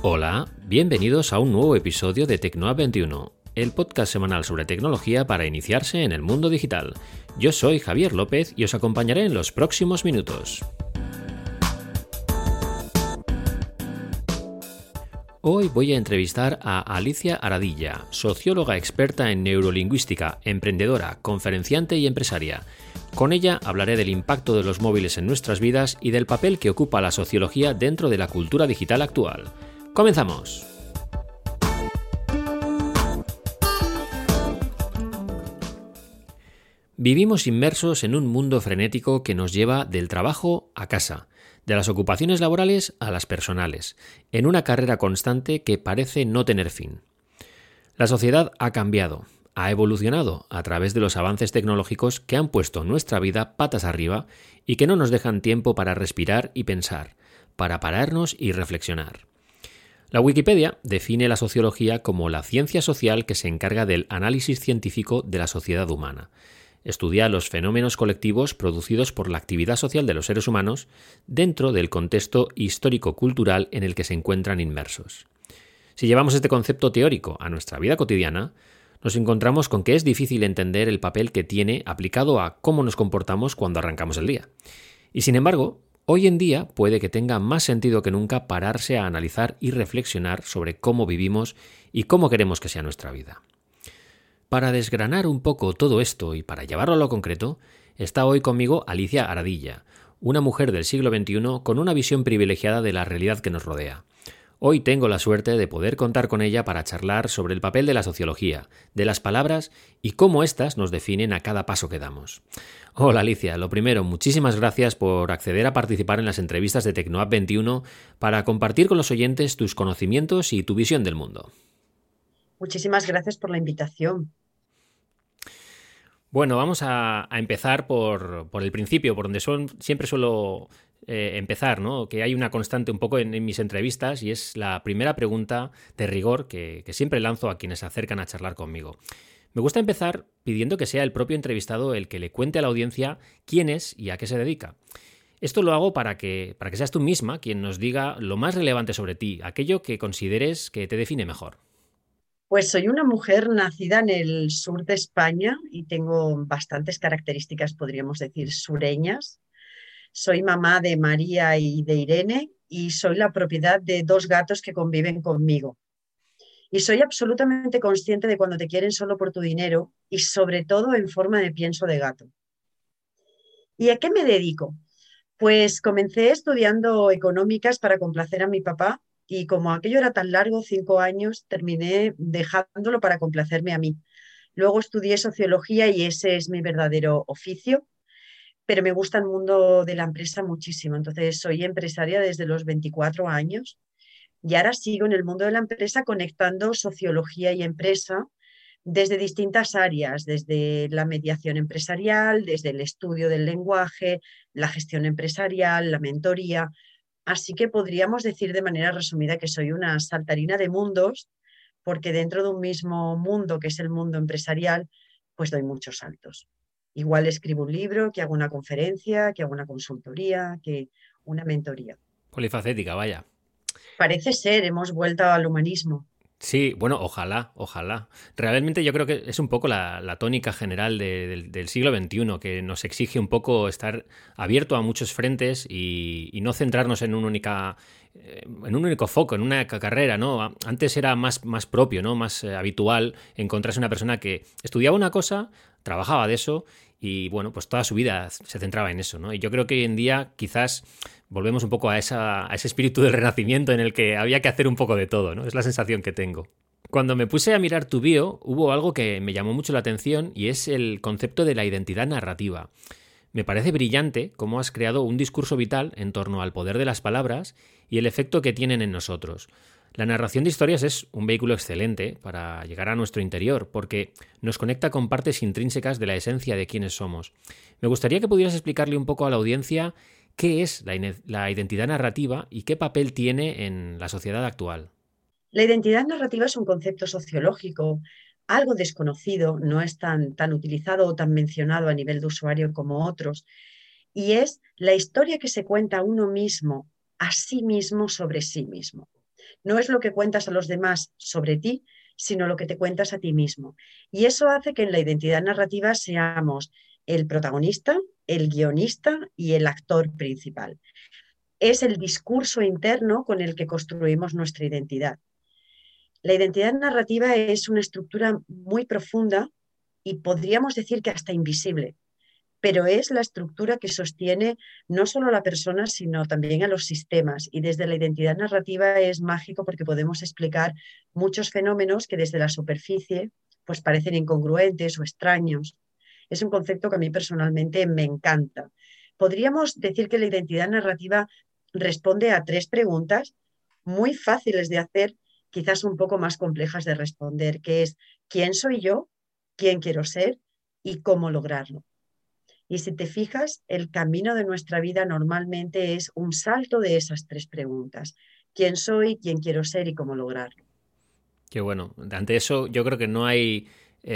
Hola, bienvenidos a un nuevo episodio de Tecnoa 21, el podcast semanal sobre tecnología para iniciarse en el mundo digital. Yo soy Javier López y os acompañaré en los próximos minutos. Hoy voy a entrevistar a Alicia Aradilla, socióloga experta en neurolingüística, emprendedora, conferenciante y empresaria. Con ella hablaré del impacto de los móviles en nuestras vidas y del papel que ocupa la sociología dentro de la cultura digital actual. ¡Comenzamos! Vivimos inmersos en un mundo frenético que nos lleva del trabajo a casa, de las ocupaciones laborales a las personales, en una carrera constante que parece no tener fin. La sociedad ha cambiado, ha evolucionado a través de los avances tecnológicos que han puesto nuestra vida patas arriba y que no nos dejan tiempo para respirar y pensar, para pararnos y reflexionar. La Wikipedia define la sociología como la ciencia social que se encarga del análisis científico de la sociedad humana. Estudia los fenómenos colectivos producidos por la actividad social de los seres humanos dentro del contexto histórico-cultural en el que se encuentran inmersos. Si llevamos este concepto teórico a nuestra vida cotidiana, nos encontramos con que es difícil entender el papel que tiene aplicado a cómo nos comportamos cuando arrancamos el día. Y sin embargo, hoy en día puede que tenga más sentido que nunca pararse a analizar y reflexionar sobre cómo vivimos y cómo queremos que sea nuestra vida. Para desgranar un poco todo esto y para llevarlo a lo concreto, está hoy conmigo Alicia Aradilla, una mujer del siglo XXI con una visión privilegiada de la realidad que nos rodea. Hoy tengo la suerte de poder contar con ella para charlar sobre el papel de la sociología, de las palabras y cómo éstas nos definen a cada paso que damos. Hola Alicia, lo primero, muchísimas gracias por acceder a participar en las entrevistas de Tecnoa 21 para compartir con los oyentes tus conocimientos y tu visión del mundo. Muchísimas gracias por la invitación. Bueno, vamos a empezar por el principio, por donde siempre suelo empezar, ¿no? Que hay una constante un poco en mis entrevistas y es la primera pregunta de rigor que siempre lanzo a quienes se acercan a charlar conmigo. Me gusta empezar pidiendo que sea el propio entrevistado el que le cuente a la audiencia quién es y a qué se dedica. Esto lo hago para que seas tú misma quien nos diga lo más relevante sobre ti, aquello que consideres que te define mejor. Pues soy una mujer nacida en el sur de España y tengo bastantes características, podríamos decir, sureñas. Soy mamá de María y de Irene y soy la propiedad de dos gatos que conviven conmigo. Y soy absolutamente consciente de cuando te quieren solo por tu dinero y sobre todo en forma de pienso de gato. ¿Y a qué me dedico? Pues comencé estudiando económicas para complacer a mi papá y como aquello era tan largo, 5 años, terminé dejándolo para complacerme a mí. Luego estudié sociología y ese es mi verdadero oficio, pero me gusta el mundo de la empresa muchísimo. Entonces soy empresaria desde los 24 años y ahora sigo en el mundo de la empresa conectando sociología y empresa desde distintas áreas, desde la mediación empresarial, desde el estudio del lenguaje, la gestión empresarial, la mentoría. Así que podríamos decir de manera resumida que soy una saltarina de mundos, porque dentro de un mismo mundo, que es el mundo empresarial, pues doy muchos saltos. Igual escribo un libro, que hago una conferencia, que hago una consultoría, que una mentoría. Polifacética, vaya. Parece ser, hemos vuelto al humanismo. Sí, bueno, ojalá. Realmente yo creo que es un poco la tónica general del siglo XXI, que nos exige un poco estar abierto a muchos frentes y no centrarnos en un único foco, en una carrera, ¿no? Antes era más propio, ¿no? Más habitual encontrarse una persona que estudiaba una cosa, trabajaba de eso y, bueno, pues toda su vida se centraba en eso, ¿no? Y yo creo que hoy en día quizás volvemos un poco a ese espíritu del renacimiento en el que había que hacer un poco de todo, ¿no? Es la sensación que tengo. Cuando me puse a mirar tu bio, hubo algo que me llamó mucho la atención y es el concepto de la identidad narrativa. Me parece brillante cómo has creado un discurso vital en torno al poder de las palabras y el efecto que tienen en nosotros. La narración de historias es un vehículo excelente para llegar a nuestro interior, porque nos conecta con partes intrínsecas de la esencia de quiénes somos. Me gustaría que pudieras explicarle un poco a la audiencia qué es la identidad narrativa y qué papel tiene en la sociedad actual. La identidad narrativa es un concepto sociológico, algo desconocido, no es tan utilizado o tan mencionado a nivel de usuario como otros, y es la historia que se cuenta uno mismo, a sí mismo, sobre sí mismo. No es lo que cuentas a los demás sobre ti, sino lo que te cuentas a ti mismo. Y eso hace que en la identidad narrativa seamos el protagonista, el guionista y el actor principal. Es el discurso interno con el que construimos nuestra identidad. La identidad narrativa es una estructura muy profunda y podríamos decir que hasta invisible, pero es la estructura que sostiene no solo a la persona, sino también a los sistemas. Y desde la identidad narrativa es mágico porque podemos explicar muchos fenómenos que desde la superficie pues parecen incongruentes o extraños. Es un concepto que a mí personalmente me encanta. Podríamos decir que la identidad narrativa responde a tres preguntas muy fáciles de hacer, quizás un poco más complejas de responder, que es ¿quién soy yo? ¿Quién quiero ser? ¿Y cómo lograrlo? Y si te fijas, el camino de nuestra vida normalmente es un salto de esas tres preguntas. ¿Quién soy? ¿Quién quiero ser? ¿Y cómo lograrlo? Qué bueno. Ante eso yo creo que no hay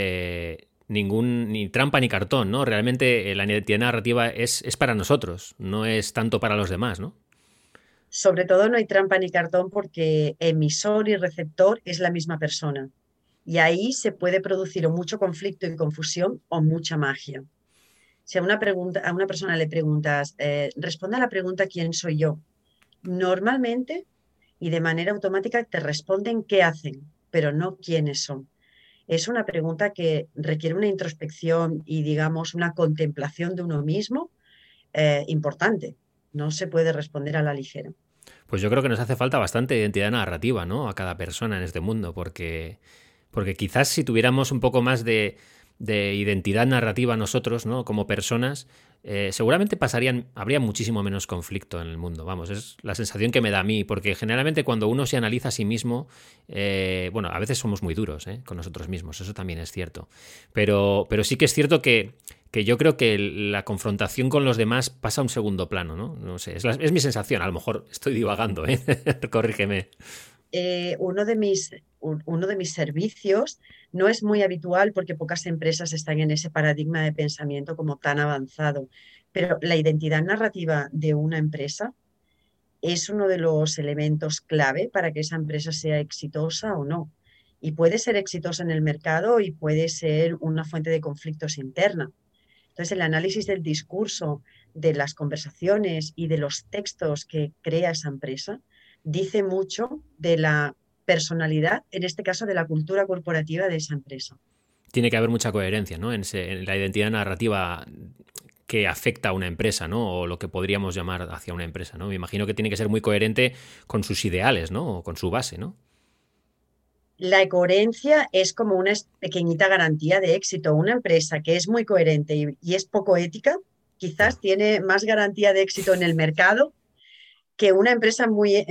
ni trampa ni cartón, ¿no? Realmente la identidad narrativa es para nosotros, no es tanto para los demás, ¿no? Sobre todo no hay trampa ni cartón porque emisor y receptor es la misma persona. Y ahí se puede producir o mucho conflicto y confusión o mucha magia. Si a una persona le preguntas, responde a la pregunta ¿quién soy yo? Normalmente y de manera automática te responden qué hacen, pero no quiénes son. Es una pregunta que requiere una introspección y, digamos, una contemplación de uno mismo importante. No se puede responder a la ligera. Pues yo creo que nos hace falta bastante identidad narrativa, ¿no? A cada persona en este mundo, porque quizás si tuviéramos un poco más de identidad narrativa nosotros, ¿no? Como personas, seguramente habría muchísimo menos conflicto en el mundo. Vamos, es la sensación que me da a mí, porque generalmente cuando uno se analiza a sí mismo, bueno, a veces somos muy duros, con nosotros mismos, eso también es cierto. Pero sí que es cierto que yo creo que la confrontación con los demás pasa a un segundo plano, ¿no? No sé, es mi sensación, a lo mejor estoy divagando, ¿eh? Corrígeme. Uno de mis servicios no es muy habitual porque pocas empresas están en ese paradigma de pensamiento como tan avanzado, pero la identidad narrativa de una empresa es uno de los elementos clave para que esa empresa sea exitosa o no. Y puede ser exitosa en el mercado y puede ser una fuente de conflictos interna. Entonces, el análisis del discurso, de las conversaciones y de los textos que crea esa empresa dice mucho de la personalidad, en este caso de la cultura corporativa de esa empresa. Tiene que haber mucha coherencia, ¿no? En la identidad narrativa que afecta a una empresa, ¿no? O lo que podríamos llamar hacia una empresa, ¿no? Me imagino que tiene que ser muy coherente con sus ideales, ¿no? O con su base, ¿no? La coherencia es como una pequeñita garantía de éxito. Una empresa que es muy coherente y es poco ética, Ya. quizás tiene más garantía de éxito en el mercado que una empresa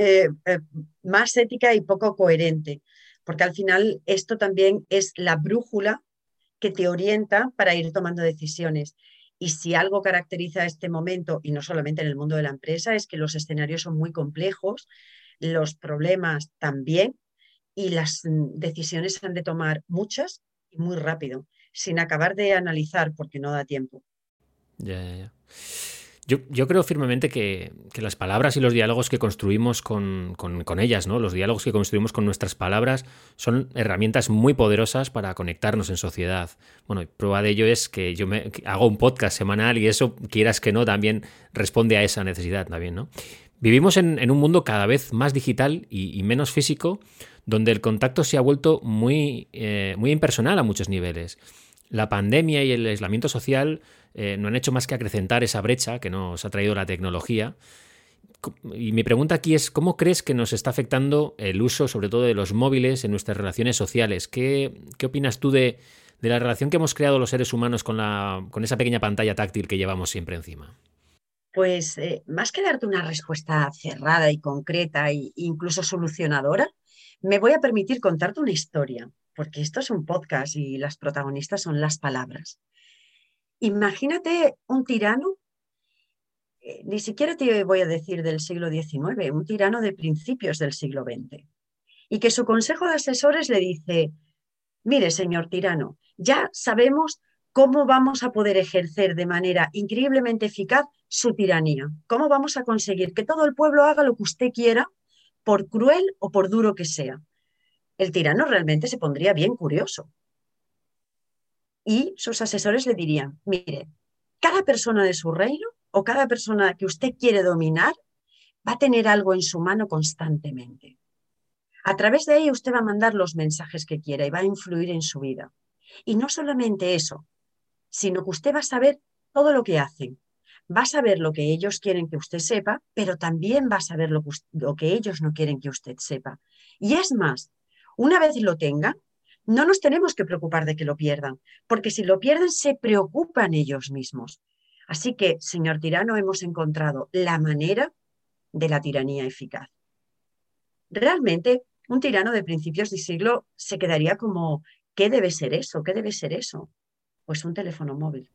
más ética y poco coherente, porque al final esto también es la brújula que te orienta para ir tomando decisiones. Y si algo caracteriza este momento, y no solamente en el mundo de la empresa, es que los escenarios son muy complejos, los problemas también, y las decisiones se han de tomar muchas y muy rápido, sin acabar de analizar porque no da tiempo. Ya, ya, ya. Yo creo firmemente que las palabras y los diálogos que construimos con ellas, ¿no? Los diálogos que construimos con nuestras palabras son herramientas muy poderosas para conectarnos en sociedad. Bueno, y prueba de ello es que que hago un podcast semanal y eso, quieras que no, también responde a esa necesidad también, ¿no? Vivimos en un mundo cada vez más digital y menos físico, donde el contacto se ha vuelto muy impersonal a muchos niveles. La pandemia y el aislamiento social no han hecho más que acrecentar esa brecha que nos ha traído la tecnología. Y mi pregunta aquí es, ¿cómo crees que nos está afectando el uso, sobre todo de los móviles, en nuestras relaciones sociales? ¿Qué opinas tú de la relación que hemos creado los seres humanos con esa pequeña pantalla táctil que llevamos siempre encima? Pues más que darte una respuesta cerrada y concreta e incluso solucionadora, me voy a permitir contarte una historia, porque esto es un podcast y las protagonistas son las palabras. Imagínate un tirano, ni siquiera te voy a decir del siglo XIX, un tirano de principios del siglo XX, y que su consejo de asesores le dice, mire, señor tirano, ya sabemos cómo vamos a poder ejercer de manera increíblemente eficaz su tiranía, cómo vamos a conseguir que todo el pueblo haga lo que usted quiera por cruel o por duro que sea. El tirano realmente se pondría bien curioso. Y sus asesores le dirían, mire, cada persona de su reino o cada persona que usted quiere dominar va a tener algo en su mano constantemente. A través de ella usted va a mandar los mensajes que quiera y va a influir en su vida. Y no solamente eso, sino que usted va a saber todo lo que hacen. Va a saber lo que ellos quieren que usted sepa, pero también va a saber lo que ellos no quieren que usted sepa. Y es más, una vez lo tengan, no nos tenemos que preocupar de que lo pierdan, porque si lo pierden se preocupan ellos mismos. Así que, señor tirano, hemos encontrado la manera de la tiranía eficaz. Realmente, un tirano de principios de siglo se quedaría como, ¿qué debe ser eso? ¿Qué debe ser eso? Pues un teléfono móvil.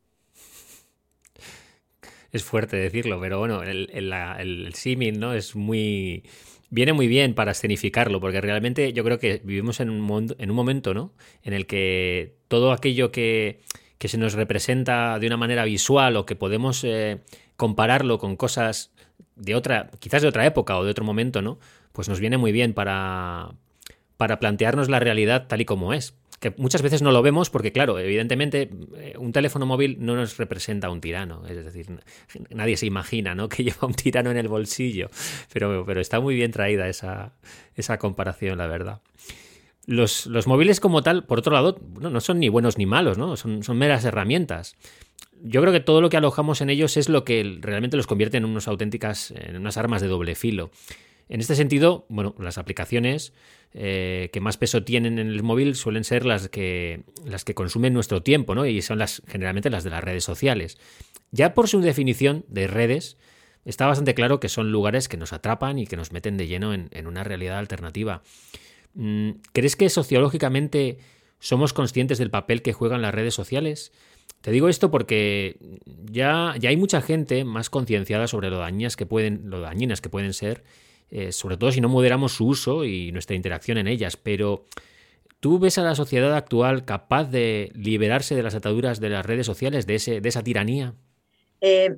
Es fuerte decirlo, pero bueno, el símil, ¿no? Es muy... Viene muy bien para escenificarlo, porque realmente yo creo que vivimos en un momento, ¿no? En el que todo aquello que se nos representa de una manera visual o que podemos compararlo con cosas de otra, quizás de otra época o de otro momento, ¿no? Pues nos viene muy bien para plantearnos la realidad tal y como es. Que muchas veces no lo vemos porque, claro, evidentemente un teléfono móvil no nos representa a un tirano. Es decir, nadie se imagina, ¿no?, que lleva un tirano en el bolsillo. Pero está muy bien traída esa comparación, la verdad. Los móviles como tal, por otro lado, no son ni buenos ni malos, ¿no? Son meras herramientas. Yo creo que todo lo que alojamos en ellos es lo que realmente los convierte en en unas armas de doble filo. En este sentido, bueno, las aplicaciones que más peso tienen en el móvil suelen ser las que consumen nuestro tiempo, ¿no? Y son generalmente las de las redes sociales. Ya por su definición de redes, está bastante claro que son lugares que nos atrapan y que nos meten de lleno en una realidad alternativa. ¿Crees que sociológicamente somos conscientes del papel que juegan las redes sociales? Te digo esto porque ya hay mucha gente más concienciada sobre lo dañinas que pueden ser, sobre todo si no moderamos su uso y nuestra interacción en ellas. Pero ¿tú ves a la sociedad actual capaz de liberarse de las ataduras de las redes sociales, de esa tiranía? Eh,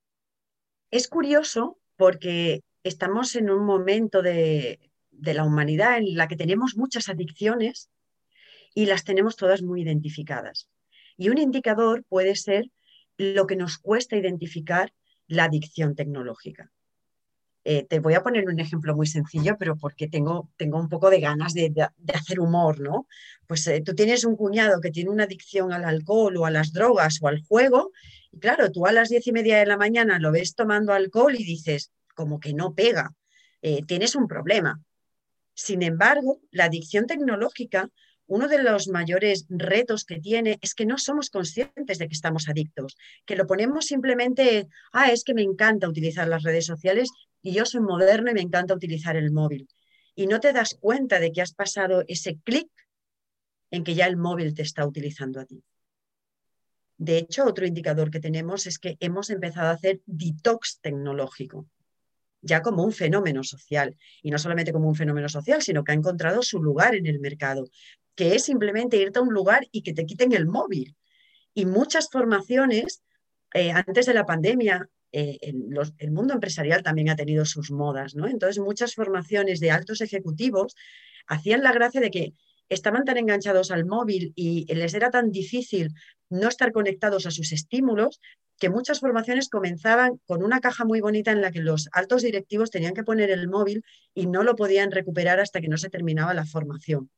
es curioso porque estamos en un momento de la humanidad en la que tenemos muchas adicciones y las tenemos todas muy identificadas. Y un indicador puede ser lo que nos cuesta identificar la adicción tecnológica. Te voy a poner un ejemplo muy sencillo, pero porque tengo un poco de ganas de hacer humor, ¿no? Pues tú tienes un cuñado que tiene una adicción al alcohol o a las drogas o al juego, y claro, tú a las 10:30 de la mañana lo ves tomando alcohol y dices, como que no pega, tienes un problema. Sin embargo, la adicción tecnológica, uno de los mayores retos que tiene es que no somos conscientes de que estamos adictos, que lo ponemos simplemente, es que me encanta utilizar las redes sociales y yo soy moderno y me encanta utilizar el móvil. Y no te das cuenta de que has pasado ese clic en que ya el móvil te está utilizando a ti. De hecho, otro indicador que tenemos es que hemos empezado a hacer detox tecnológico ya como un fenómeno social, y no solamente como un fenómeno social, sino que ha encontrado su lugar en el mercado, que es simplemente irte a un lugar y que te quiten el móvil. Y muchas formaciones, antes de la pandemia, el mundo empresarial también ha tenido sus modas, ¿no? Entonces, muchas formaciones de altos ejecutivos hacían la gracia de que estaban tan enganchados al móvil y les era tan difícil no estar conectados a sus estímulos que muchas formaciones comenzaban con una caja muy bonita en la que los altos directivos tenían que poner el móvil y no lo podían recuperar hasta que no se terminaba la formación.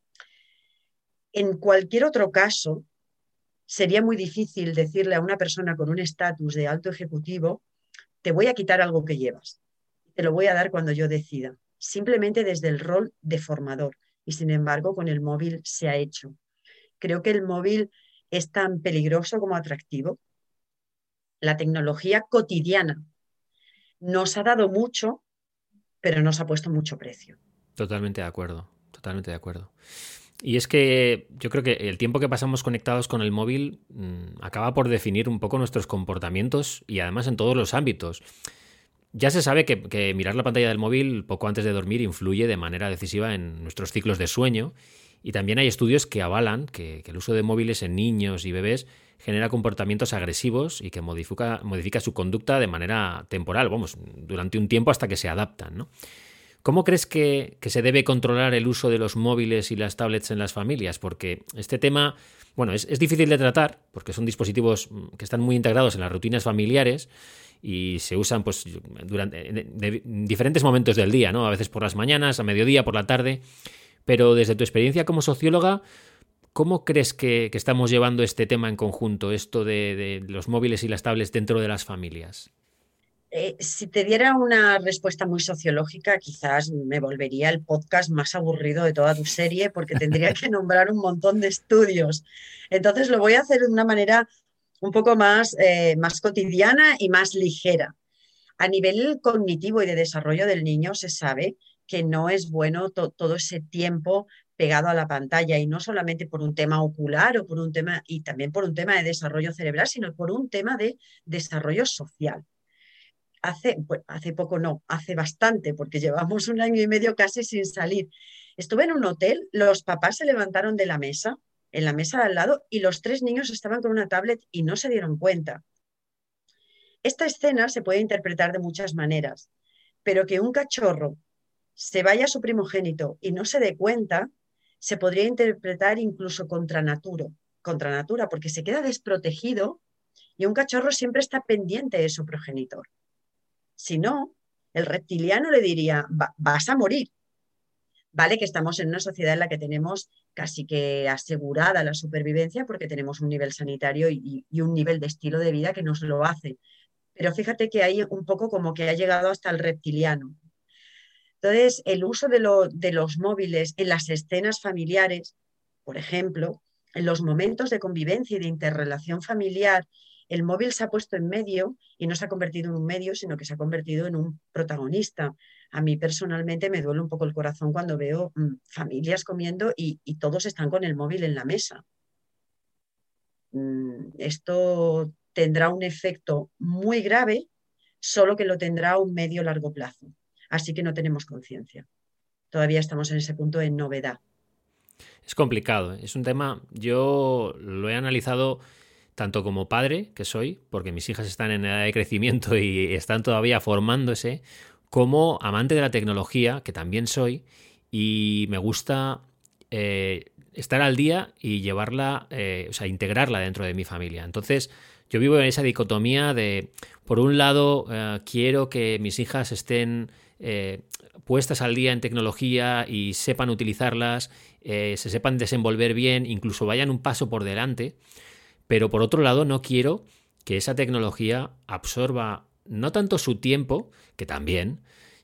En cualquier otro caso, sería muy difícil decirle a una persona con un estatus de alto ejecutivo, te voy a quitar algo que llevas, te lo voy a dar cuando yo decida, simplemente desde el rol de formador. Y sin embargo, con el móvil se ha hecho. Creo que el móvil es tan peligroso como atractivo. La tecnología cotidiana nos ha dado mucho, pero nos ha puesto mucho precio. Totalmente de acuerdo, totalmente de acuerdo. Y es que yo creo que el tiempo que pasamos conectados con el móvil acaba por definir un poco nuestros comportamientos y además en todos los ámbitos. Ya se sabe que mirar la pantalla del móvil poco antes de dormir influye de manera decisiva en nuestros ciclos de sueño, y también hay estudios que avalan que el uso de móviles en niños y bebés genera comportamientos agresivos y que modifica su conducta de manera temporal, durante un tiempo hasta que se adaptan, ¿no? ¿Cómo crees que se debe controlar el uso de los móviles y las tablets en las familias? Porque este tema, bueno, es difícil de tratar porque son dispositivos que están muy integrados en las rutinas familiares y se usan pues durante diferentes momentos del día, ¿no? A veces por las mañanas, a mediodía, por la tarde. Pero desde tu experiencia como socióloga, ¿cómo crees que estamos llevando este tema en conjunto, esto de los móviles y las tablets dentro de las familias? Si te diera una respuesta muy sociológica, quizás me volvería el podcast más aburrido de toda tu serie porque tendría que nombrar un montón de estudios. Entonces lo voy a hacer de una manera un poco más cotidiana y más ligera. A nivel cognitivo y de desarrollo del niño se sabe que no es bueno todo ese tiempo pegado a la pantalla y no solamente por un tema ocular o por un tema y también por un tema de desarrollo cerebral, sino por un tema de desarrollo social. Hace poco no, hace bastante, porque llevamos un año y medio casi sin salir. Estuve en un hotel, los papás se levantaron de la mesa, en la mesa de al lado, y los tres niños estaban con una tablet y no se dieron cuenta. Esta escena se puede interpretar de muchas maneras, pero que un cachorro se vaya a su primogénito y no se dé cuenta, se podría interpretar incluso contra natura, porque se queda desprotegido y un cachorro siempre está pendiente de su progenitor. Si no, el reptiliano le diría, vas a morir. Vale que estamos en una sociedad en la que tenemos casi que asegurada la supervivencia porque tenemos un nivel sanitario y un nivel de estilo de vida que nos lo hace. Pero fíjate que hay un poco como que ha llegado hasta el reptiliano. Entonces, el uso de los móviles en las escenas familiares, por ejemplo, en los momentos de convivencia y de interrelación familiar, el móvil se ha puesto en medio y no se ha convertido en un medio, sino que se ha convertido en un protagonista. A mí personalmente me duele un poco el corazón cuando veo familias comiendo y todos están con el móvil en la mesa. Esto tendrá un efecto muy grave, solo que lo tendrá a un medio largo plazo. Así que no tenemos conciencia. Todavía estamos en ese punto de novedad. Es complicado, ¿eh? Es un tema, yo lo he analizado tanto como padre, que soy, porque mis hijas están en edad de crecimiento y están todavía formándose, como amante de la tecnología, que también soy, y me gusta estar al día y llevarla, o sea, integrarla dentro de mi familia. Entonces, yo vivo en esa dicotomía de, por un lado, quiero que mis hijas estén puestas al día en tecnología y sepan utilizarlas, se sepan desenvolver bien, incluso vayan un paso por delante, pero por otro lado no quiero que esa tecnología absorba no tanto su tiempo, que también,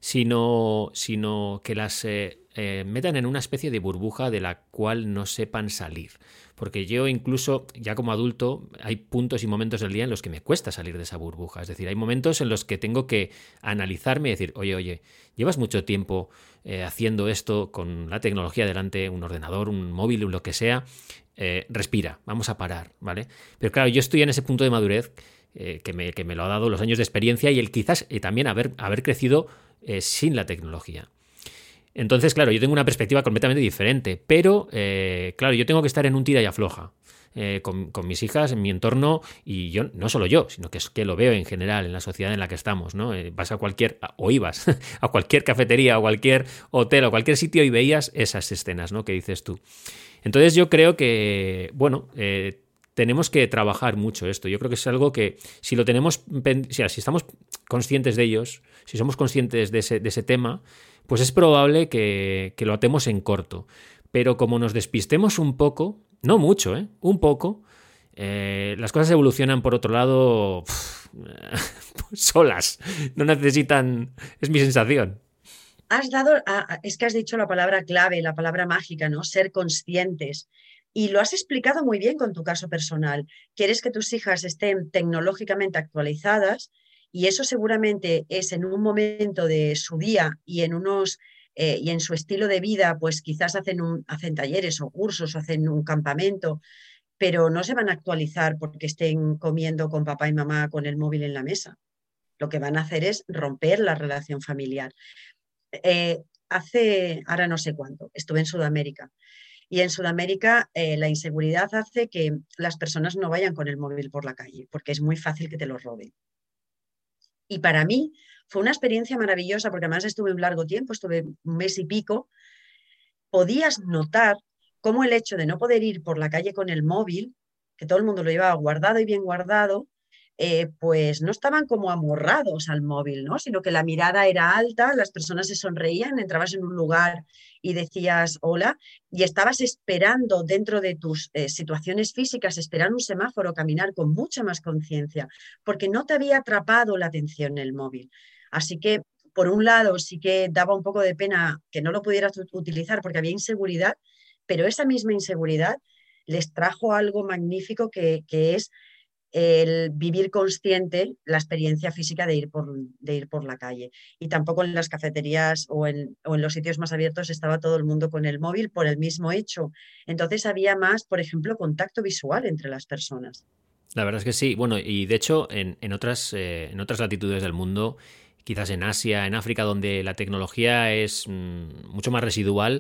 sino que las metan en una especie de burbuja de la cual no sepan salir. Porque yo incluso, ya como adulto, hay puntos y momentos del día en los que me cuesta salir de esa burbuja. Es decir, hay momentos en los que tengo que analizarme y decir, oye, llevas mucho tiempo haciendo esto con la tecnología delante, un ordenador, un móvil, lo que sea, respira, vamos a parar, ¿vale? Pero claro, yo estoy en ese punto de madurez que me lo ha dado los años de experiencia y el quizás también haber crecido sin la tecnología. Entonces, claro, yo tengo una perspectiva completamente diferente, pero, claro, yo tengo que estar en un tira y afloja con mis hijas, en mi entorno, y yo, no solo yo, sino que es que lo veo en general en la sociedad en la que estamos, ¿no? Vas a o ibas a cualquier cafetería, o cualquier hotel, o cualquier sitio y veías esas escenas, ¿no? Que dices tú. Entonces yo creo que, bueno, tenemos que trabajar mucho esto. Yo creo que es algo que si lo tenemos, si estamos conscientes de ellos, si somos conscientes de ese tema, pues es probable que lo atemos en corto. Pero como nos despistemos un poco, no mucho, un poco, las cosas evolucionan por otro lado solas. No necesitan, es mi sensación. Es que has dicho la palabra clave, la palabra mágica, ¿no? Ser conscientes. Y lo has explicado muy bien con tu caso personal. Quieres que tus hijas estén tecnológicamente actualizadas y eso seguramente es en un momento de su día y en su estilo de vida, pues quizás hacen talleres o cursos o hacen un campamento, pero no se van a actualizar porque estén comiendo con papá y mamá con el móvil en la mesa. Lo que van a hacer es romper la relación familiar. Ahora no sé cuánto, estuve en Sudamérica. Y en Sudamérica la inseguridad hace que las personas no vayan con el móvil por la calle, porque es muy fácil que te lo roben. Y para mí, Fue una experiencia maravillosa porque además estuve un largo tiempo, estuve un mes y pico. Podías notar cómo el hecho de no poder ir por la calle con el móvil, que todo el mundo lo llevaba guardado y bien guardado, pues no estaban como amorrados al móvil, ¿no? Sino que la mirada era alta, las personas se sonreían, entrabas en un lugar y decías hola, y estabas esperando dentro de tus situaciones físicas, esperar un semáforo, caminar con mucha más conciencia, porque no te había atrapado la atención el móvil. Así que, por un lado, sí que daba un poco de pena que no lo pudieras utilizar porque había inseguridad, pero esa misma inseguridad les trajo algo magnífico que es el vivir consciente la experiencia física de ir por la calle. Y tampoco en las cafeterías o en los sitios más abiertos estaba todo el mundo con el móvil por el mismo hecho. Entonces había más, por ejemplo, contacto visual entre las personas. La verdad es que sí. Bueno, y de hecho, en otras latitudes del mundo, quizás en Asia, en África, donde la tecnología es mucho más residual,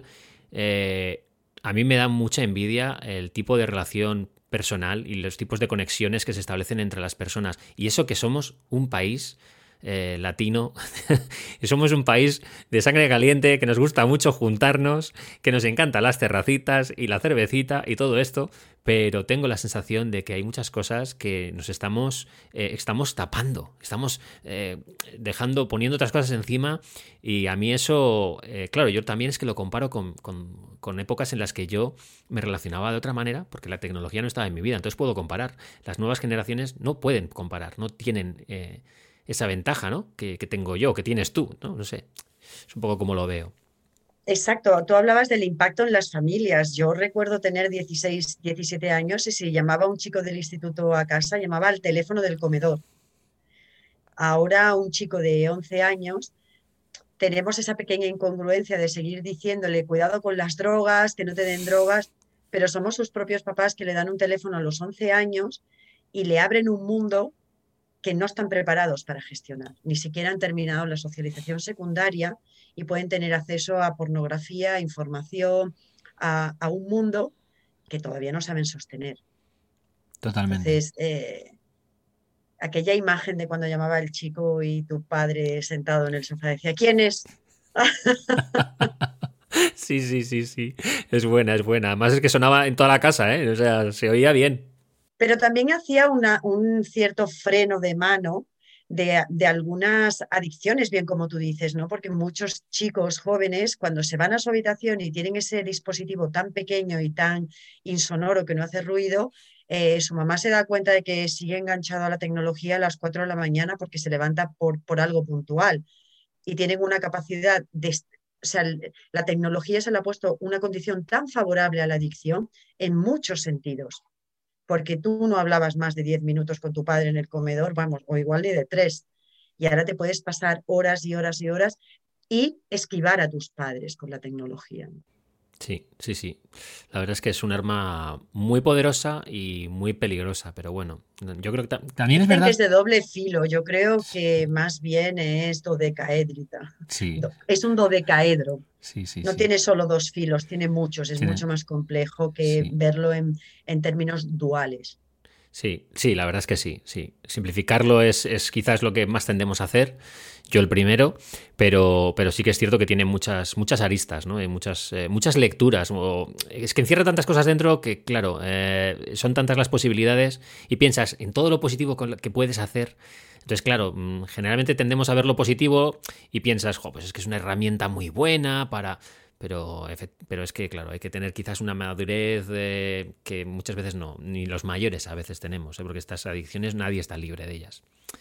a mí me da mucha envidia el tipo de relación personal y los tipos de conexiones que se establecen entre las personas. Y eso que somos un país latino, y somos un país de sangre caliente, que nos gusta mucho juntarnos, que nos encantan las terracitas y la cervecita y todo esto, pero tengo la sensación de que hay muchas cosas que nos estamos tapando, estamos poniendo otras cosas encima, y a mí eso, claro, yo también es que lo comparo con épocas en las que yo me relacionaba de otra manera, porque la tecnología no estaba en mi vida, entonces puedo comparar. Las nuevas generaciones no pueden comparar, no tienen esa ventaja, ¿no? Que tengo yo, que tienes tú, ¿no? No sé, es un poco como lo veo. Exacto, tú hablabas del impacto en las familias. Yo recuerdo tener 16, 17 años y si llamaba un chico del instituto a casa, llamaba al teléfono del comedor. Ahora un chico de 11 años tenemos esa pequeña incongruencia de seguir diciéndole cuidado con las drogas, que no te den drogas, pero somos sus propios papás que le dan un teléfono a los 11 años y le abren un mundo que no están preparados para gestionar. Ni siquiera han terminado la socialización secundaria y pueden tener acceso a pornografía, a información, a un mundo que todavía no saben sostener. Totalmente. Entonces, aquella imagen de cuando llamaba el chico y tu padre sentado en el sofá decía, ¿quién es? Sí, sí, sí, sí. Es buena, es buena. Además es que sonaba en toda la casa, ¿eh? O sea, se oía bien. Pero también hacía un cierto freno de mano de algunas adicciones, bien como tú dices, ¿no? Porque muchos chicos jóvenes, cuando se van a su habitación y tienen ese dispositivo tan pequeño y tan insonoro que no hace ruido, su mamá se da cuenta de que sigue enganchado a la tecnología a las 4 de la mañana porque se levanta por algo puntual y tienen una capacidad de... O sea, la tecnología se le ha puesto una condición tan favorable a la adicción en muchos sentidos porque tú no hablabas más de 10 minutos con tu padre en el comedor, vamos, o igual ni de 3. Y ahora te puedes pasar horas y horas y horas y esquivar a tus padres con la tecnología. Sí, sí, sí. La verdad es que es un arma muy poderosa y muy peligrosa, pero bueno, yo creo que también es Dicen que verdad. es de doble filo, yo creo que más bien es dodecaédrita. Sí, Es un dodecaedro. sí, sí, No sí. tiene solo dos filos, tiene muchos, es Tiene, mucho más complejo que sí. verlo en términos duales. Sí, sí, la verdad es que sí, sí. Simplificarlo es quizás lo que más tendemos a hacer, yo el primero, pero sí que es cierto que tiene muchas aristas, ¿no? Hay muchas lecturas. Es que encierra tantas cosas dentro que, claro, son tantas las posibilidades y piensas en todo lo positivo que puedes hacer. Entonces, claro, generalmente tendemos a ver lo positivo y piensas, jo, pues es que es una herramienta muy buena para... Pero es que, claro, hay que tener quizás una madurez que muchas veces no, ni los mayores a veces tenemos, porque estas adicciones nadie está libre de ellas.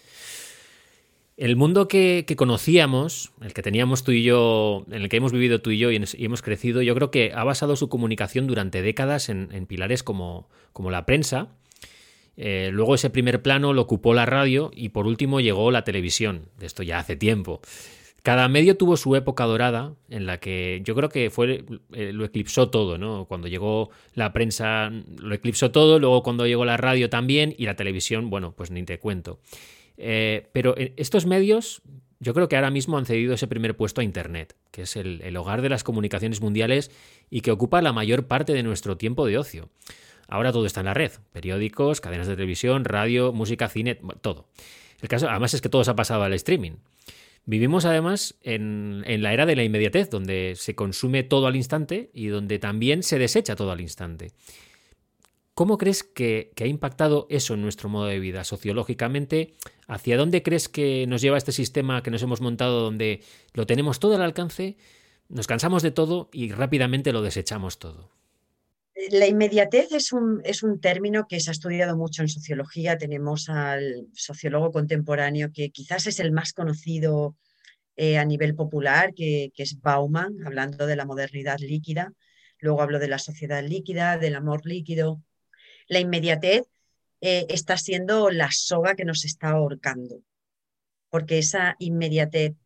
El mundo que conocíamos, el que teníamos tú y yo, en el que hemos vivido tú y yo y hemos crecido, yo creo que ha basado su comunicación durante décadas en pilares como la prensa. Luego ese primer plano lo ocupó la radio y por último llegó la televisión. De esto ya hace tiempo. Cada medio tuvo su época dorada en la que yo creo que lo eclipsó todo, ¿no? Cuando llegó la prensa lo eclipsó todo, luego cuando llegó la radio también y la televisión, bueno, pues ni te cuento. Pero estos medios yo creo que ahora mismo han cedido ese primer puesto a Internet, que es el hogar de las comunicaciones mundiales y que ocupa la mayor parte de nuestro tiempo de ocio. Ahora todo está en la red, periódicos, cadenas de televisión, radio, música, cine, todo. El caso además es que todo se ha pasado al streaming. Vivimos además en la era de la inmediatez, donde se consume todo al instante y donde también se desecha todo al instante. ¿Cómo crees que ha impactado eso en nuestro modo de vida sociológicamente? ¿Hacia dónde crees que nos lleva este sistema que nos hemos montado donde lo tenemos todo al alcance, nos cansamos de todo y rápidamente lo desechamos todo? La inmediatez es un término que se ha estudiado mucho en sociología. Tenemos al sociólogo contemporáneo que quizás es el más conocido a nivel popular, que es Bauman, hablando de la modernidad líquida. Luego hablo de la sociedad líquida, del amor líquido. La inmediatez está siendo la soga que nos está ahorcando, porque esa inmediatez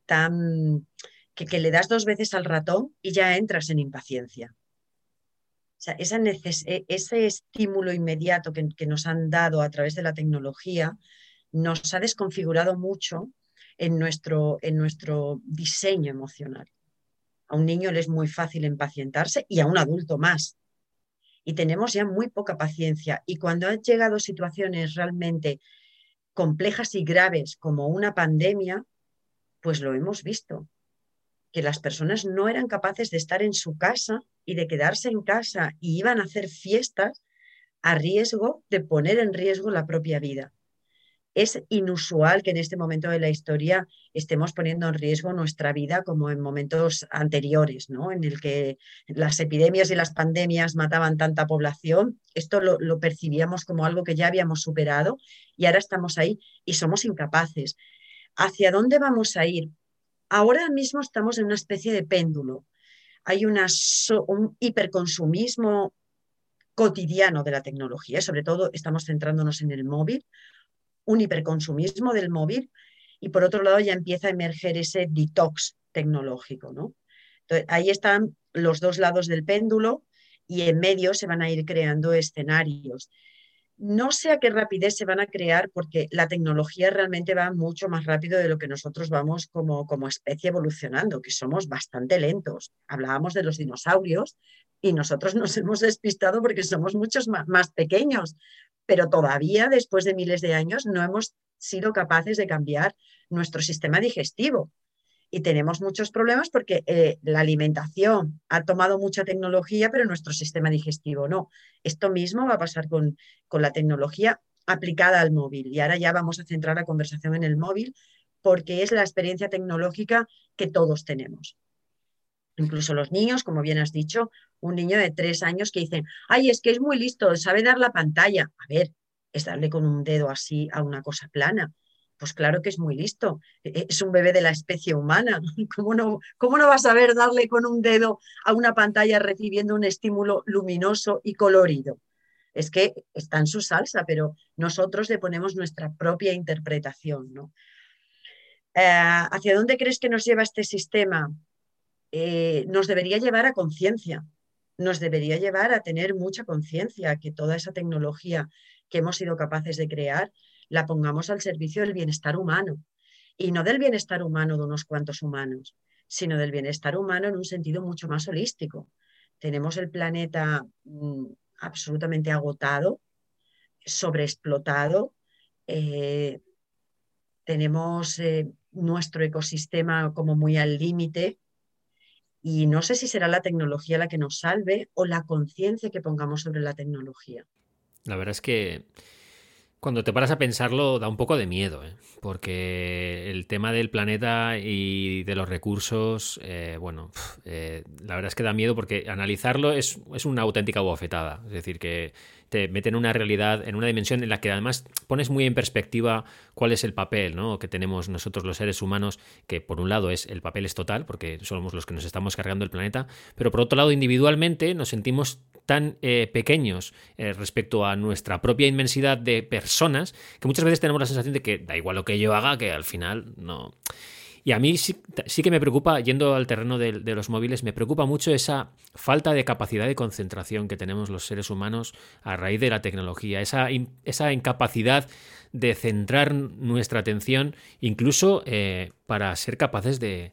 que le das dos veces al ratón y ya entras en impaciencia. O sea, ese estímulo inmediato que nos han dado a través de la tecnología nos ha desconfigurado mucho en nuestro diseño emocional. A un niño le es muy fácil impacientarse y a un adulto más. Y tenemos ya muy poca paciencia. Y cuando han llegado situaciones realmente complejas y graves como una pandemia, pues lo hemos visto, que las personas no eran capaces de estar en su casa y de quedarse en casa y iban a hacer fiestas a riesgo de poner en riesgo la propia vida. Es inusual que en este momento de la historia estemos poniendo en riesgo nuestra vida como en momentos anteriores, ¿no? En el que las epidemias y las pandemias mataban tanta población. Esto lo percibíamos como algo que ya habíamos superado y ahora estamos ahí y somos incapaces. ¿Hacia dónde vamos a ir? Ahora mismo estamos en una especie de péndulo. Hay un hiperconsumismo cotidiano de la tecnología, sobre todo estamos centrándonos en el móvil, un hiperconsumismo del móvil y por otro lado ya empieza a emerger ese detox tecnológico, ¿no? Entonces, ahí están los dos lados del péndulo y en medio se van a ir creando escenarios. No sé a qué rapidez se van a crear porque la tecnología realmente va mucho más rápido de lo que nosotros vamos como especie evolucionando, que somos bastante lentos. Hablábamos de los dinosaurios y nosotros nos hemos despistado porque somos muchos más pequeños, pero todavía después de miles de años no hemos sido capaces de cambiar nuestro sistema digestivo. Y tenemos muchos problemas porque la alimentación ha tomado mucha tecnología, pero nuestro sistema digestivo no. Esto mismo va a pasar con la tecnología aplicada al móvil. Y ahora ya vamos a centrar la conversación en el móvil porque es la experiencia tecnológica que todos tenemos. Incluso los niños, como bien has dicho, un niño de 3 años que dicen, ay, es que es muy listo, sabe dar la pantalla. A ver, es darle con un dedo así a una cosa plana. Pues claro que es muy listo. Es un bebé de la especie humana. ¿Cómo no va a saber darle con un dedo a una pantalla recibiendo un estímulo luminoso y colorido? Es que está en su salsa, pero nosotros le ponemos nuestra propia interpretación, ¿no? ¿Hacia dónde crees que nos lleva este sistema? Nos debería llevar a conciencia, nos debería llevar a tener mucha conciencia que toda esa tecnología que hemos sido capaces de crear la pongamos al servicio del bienestar humano y no del bienestar humano de unos cuantos humanos, sino del bienestar humano en un sentido mucho más holístico. Tenemos el planeta absolutamente agotado, sobreexplotado, eh, tenemos nuestro ecosistema como muy al límite y no sé si será la tecnología la que nos salve o la conciencia que pongamos sobre la tecnología. La verdad es que cuando te paras a pensarlo da un poco de miedo, ¿eh? Porque el tema del planeta y de los recursos, la verdad es que da miedo porque analizarlo es una auténtica bofetada. Es decir, que te mete en una realidad, en una dimensión en la que además pones muy en perspectiva cuál es el papel, ¿no?, que tenemos nosotros los seres humanos, que por un lado el papel es total, porque somos los que nos estamos cargando el planeta, pero por otro lado individualmente nos sentimos tan pequeños respecto a nuestra propia inmensidad de personas, que muchas veces tenemos la sensación de que da igual lo que yo haga, que al final no. Y a mí sí que me preocupa, yendo al terreno de los móviles, me preocupa mucho esa falta de capacidad de concentración que tenemos los seres humanos a raíz de la tecnología, esa incapacidad de centrar nuestra atención, incluso para ser capaces de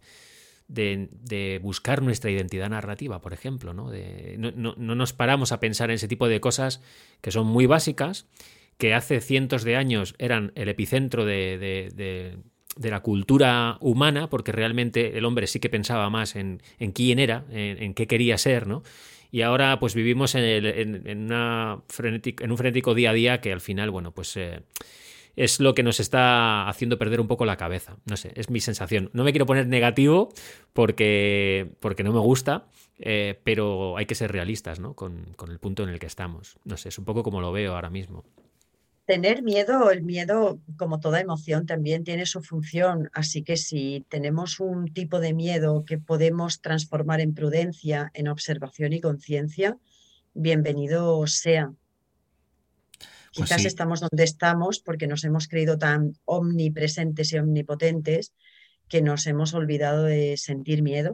buscar nuestra identidad narrativa, por ejemplo, ¿no? No nos paramos a pensar en ese tipo de cosas que son muy básicas, que hace cientos de años eran el epicentro de la cultura humana, porque realmente el hombre sí que pensaba más en quién era, en qué quería ser, ¿no? Y ahora pues vivimos en un frenético día a día que al final, bueno, pues es lo que nos está haciendo perder un poco la cabeza. No sé, es mi sensación. No me quiero poner negativo porque no me gusta, pero hay que ser realistas, ¿no? Con el punto en el que estamos. No sé, es un poco como lo veo ahora mismo. Tener miedo, el miedo, como toda emoción, también tiene su función. Así que si tenemos un tipo de miedo que podemos transformar en prudencia, en observación y conciencia, bienvenido sea. Pues Quizás sí. estamos donde estamos porque nos hemos creído tan omnipresentes y omnipotentes que nos hemos olvidado de sentir miedo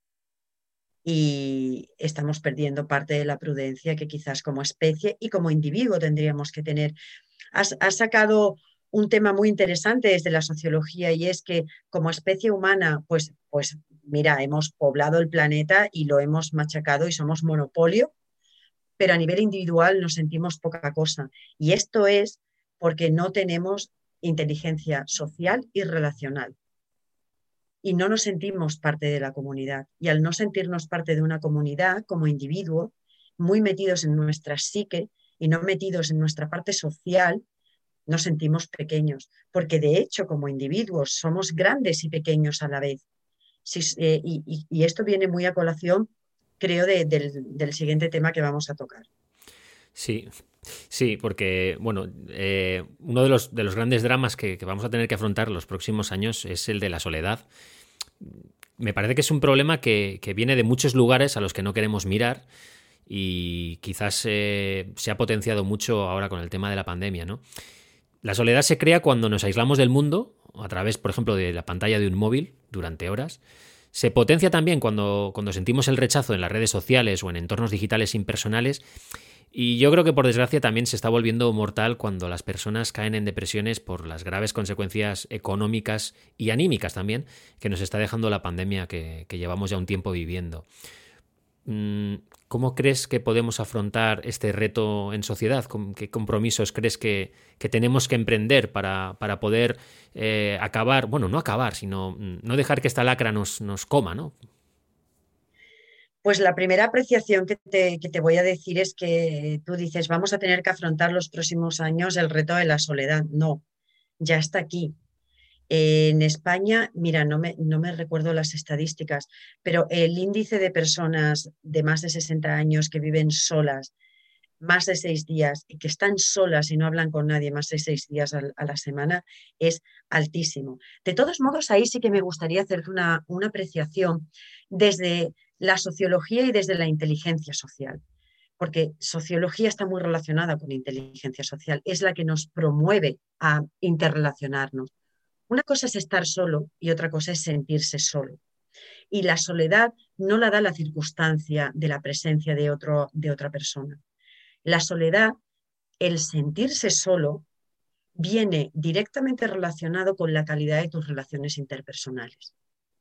y estamos perdiendo parte de la prudencia que quizás como especie y como individuo tendríamos que tener. Has sacado un tema muy interesante desde la sociología y es que como especie humana, pues mira, hemos poblado el planeta y lo hemos machacado y somos monopolio, pero a nivel individual nos sentimos poca cosa. Y esto es porque no tenemos inteligencia social y relacional y no nos sentimos parte de la comunidad. Y al no sentirnos parte de una comunidad como individuo, muy metidos en nuestra psique y no metidos en nuestra parte social, nos sentimos pequeños, porque de hecho como individuos somos grandes y pequeños a la vez. Y esto viene muy a colación, creo, del siguiente tema que vamos a tocar. Sí, sí, porque bueno, uno de los grandes dramas que vamos a tener que afrontar los próximos años es el de la soledad. Me parece que es un problema que viene de muchos lugares a los que no queremos mirar y quizás se ha potenciado mucho ahora con el tema de la pandemia, ¿no? La soledad se crea cuando nos aislamos del mundo, a través, por ejemplo, de la pantalla de un móvil durante horas. Se potencia también cuando sentimos el rechazo en las redes sociales o en entornos digitales impersonales. Y yo creo que por desgracia también se está volviendo mortal cuando las personas caen en depresiones por las graves consecuencias económicas y anímicas también que nos está dejando la pandemia que llevamos ya un tiempo viviendo. ¿Cómo crees que podemos afrontar este reto en sociedad? ¿Qué compromisos crees que tenemos que emprender para poder acabar, bueno, no acabar, sino no dejar que esta lacra nos coma, ¿no? Pues la primera apreciación que te voy a decir es que tú dices, vamos a tener que afrontar los próximos años el reto de la soledad. No, ya está aquí. En España, mira, no me recuerdo las estadísticas, pero el índice de personas de más de 60 años que viven solas más de 6 días y que están solas y no hablan con nadie más de 6 días a la semana es altísimo. De todos modos, ahí sí que me gustaría hacerte una apreciación desde la sociología y desde la inteligencia social, porque sociología está muy relacionada con inteligencia social, es la que nos promueve a interrelacionarnos. Una cosa es estar solo y otra cosa es sentirse solo. Y la soledad no la da la circunstancia de la presencia de otra persona. La soledad, el sentirse solo, viene directamente relacionado con la calidad de tus relaciones interpersonales.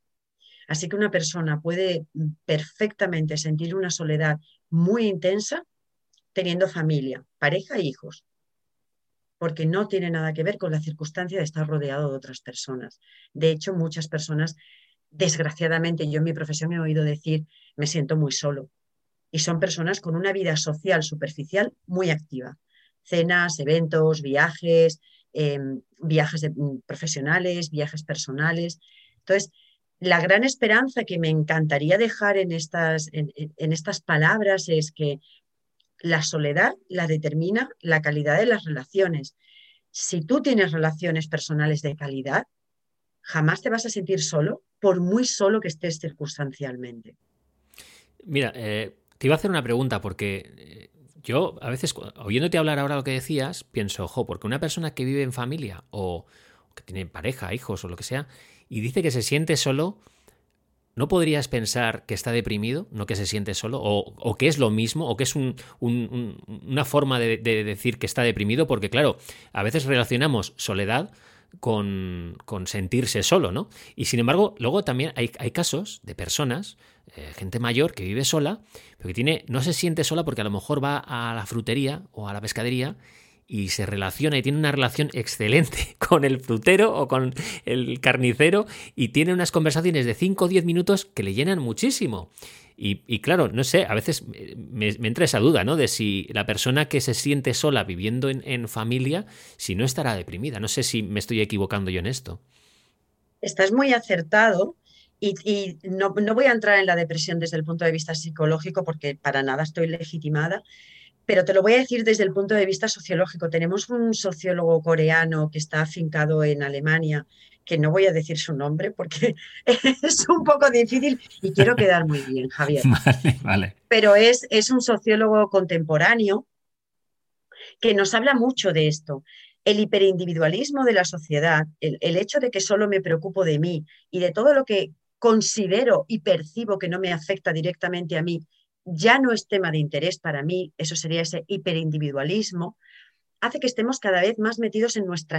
Así que una persona puede perfectamente sentir una soledad muy intensa teniendo familia, pareja e hijos, porque no tiene nada que ver con la circunstancia de estar rodeado de otras personas. De hecho, muchas personas, desgraciadamente, yo en mi profesión he oído decir, me siento muy solo. Y son personas con una vida social superficial muy activa. Cenas, eventos, viajes, viajes profesionales, viajes personales. Entonces, la gran esperanza que me encantaría dejar en estas palabras es que la soledad la determina la calidad de las relaciones. Si tú tienes relaciones personales de calidad, jamás te vas a sentir solo, por muy solo que estés circunstancialmente. Mira, te iba a hacer una pregunta porque yo a veces, oyéndote hablar ahora lo que decías, pienso, ojo, porque una persona que vive en familia o que tiene pareja, hijos o lo que sea, y dice que se siente solo, ¿no podrías pensar que está deprimido, no que se siente solo? O que es lo mismo, o que es una forma de decir que está deprimido, porque claro, a veces relacionamos soledad con sentirse solo, ¿no? Y sin embargo, luego también hay casos de personas, gente mayor que vive sola, pero que no se siente sola porque a lo mejor va a la frutería o a la pescadería y se relaciona y tiene una relación excelente con el frutero o con el carnicero y tiene unas conversaciones de 5 o 10 minutos que le llenan muchísimo. Y claro, no sé, a veces me entra esa duda, ¿no? De si la persona que se siente sola viviendo en familia, si no estará deprimida. No sé si me estoy equivocando yo en esto. Estás muy acertado y no voy a entrar en la depresión desde el punto de vista psicológico porque para nada estoy legitimada, pero te lo voy a decir desde el punto de vista sociológico. Tenemos un sociólogo coreano que está afincado en Alemania, que no voy a decir su nombre porque es un poco difícil y quiero quedar muy bien, Javier, Vale, vale. pero es un sociólogo contemporáneo que nos habla mucho de esto. El hiperindividualismo de la sociedad, el hecho de que solo me preocupo de mí y de todo lo que considero y percibo que no me afecta directamente a mí, ya no es tema de interés para mí, eso sería ese hiperindividualismo, hace que estemos cada vez más metidos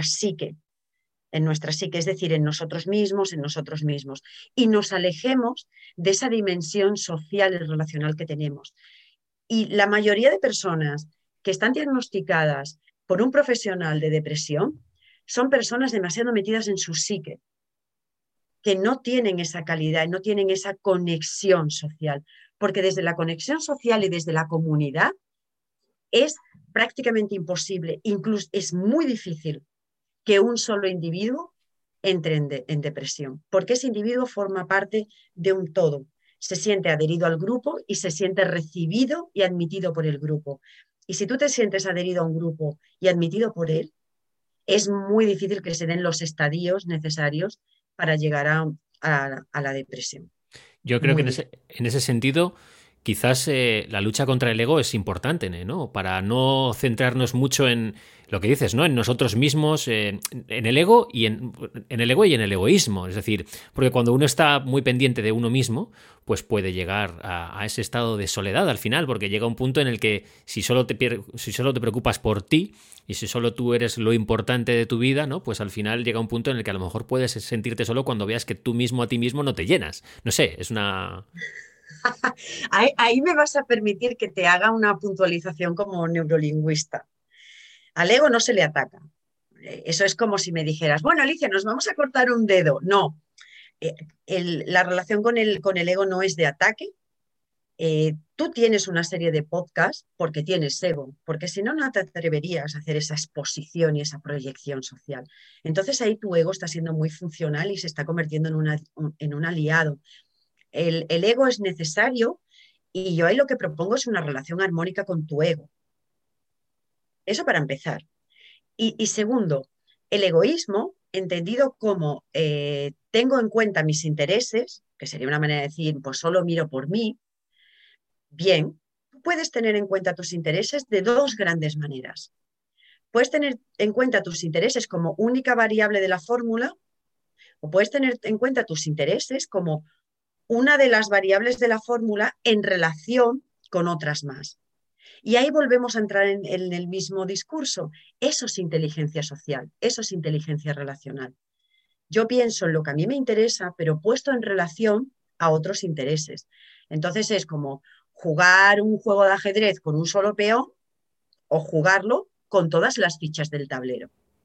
en nuestra psique, es decir, en nosotros mismos, y nos alejemos de esa dimensión social y relacional que tenemos. Y la mayoría de personas que están diagnosticadas por un profesional de depresión son personas demasiado metidas en su psique, que no tienen esa calidad, no tienen esa conexión social, porque desde la conexión social y desde la comunidad es prácticamente imposible, incluso es muy difícil que un solo individuo entre en depresión, porque ese individuo forma parte de un todo, se siente adherido al grupo y se siente recibido y admitido por el grupo. Y si tú te sientes adherido a un grupo y admitido por él, es muy difícil que se den los estadios necesarios para llegar a la depresión. Yo creo que Muy difícil. en ese sentido, quizás la lucha contra el ego es importante, ¿no? Para no centrarnos mucho en lo que dices, ¿no? En nosotros mismos, en el ego y en el ego y en el egoísmo. Es decir, porque cuando uno está muy pendiente de uno mismo, pues puede llegar a ese estado de soledad al final, porque llega un punto en el que si solo te preocupas por ti y si solo tú eres lo importante de tu vida, ¿no? Pues al final llega un punto en el que a lo mejor puedes sentirte solo cuando veas que tú mismo a ti mismo no te llenas. No sé, es una... Ahí me vas a permitir que te haga una puntualización como neurolingüista. Al ego no se le ataca. Eso es como si me dijeras, bueno, Alicia, nos vamos a cortar un dedo. No, eh, la relación con el ego no es de ataque. Tú tienes una serie de podcasts porque tienes ego, porque si no, no te atreverías a hacer esa exposición y esa proyección social. Entonces ahí tu ego está siendo muy funcional y se está convirtiendo en un aliado. El ego es necesario y yo ahí lo que propongo es una relación armónica con tu ego. Eso para empezar. Y segundo, el egoísmo, entendido como tengo en cuenta mis intereses, que sería una manera de decir, pues solo miro por mí, bien, puedes tener en cuenta tus intereses de dos grandes maneras. Puedes tener en cuenta tus intereses como única variable de la fórmula o puedes tener en cuenta tus intereses como una de las variables de la fórmula en relación con otras más. Y ahí volvemos a entrar en el mismo discurso. Eso es inteligencia social, eso es inteligencia relacional. Yo pienso en lo que a mí me interesa, pero puesto en relación a otros intereses. Entonces es como jugar un juego de ajedrez con un solo peón o jugarlo con todas las fichas del tablero.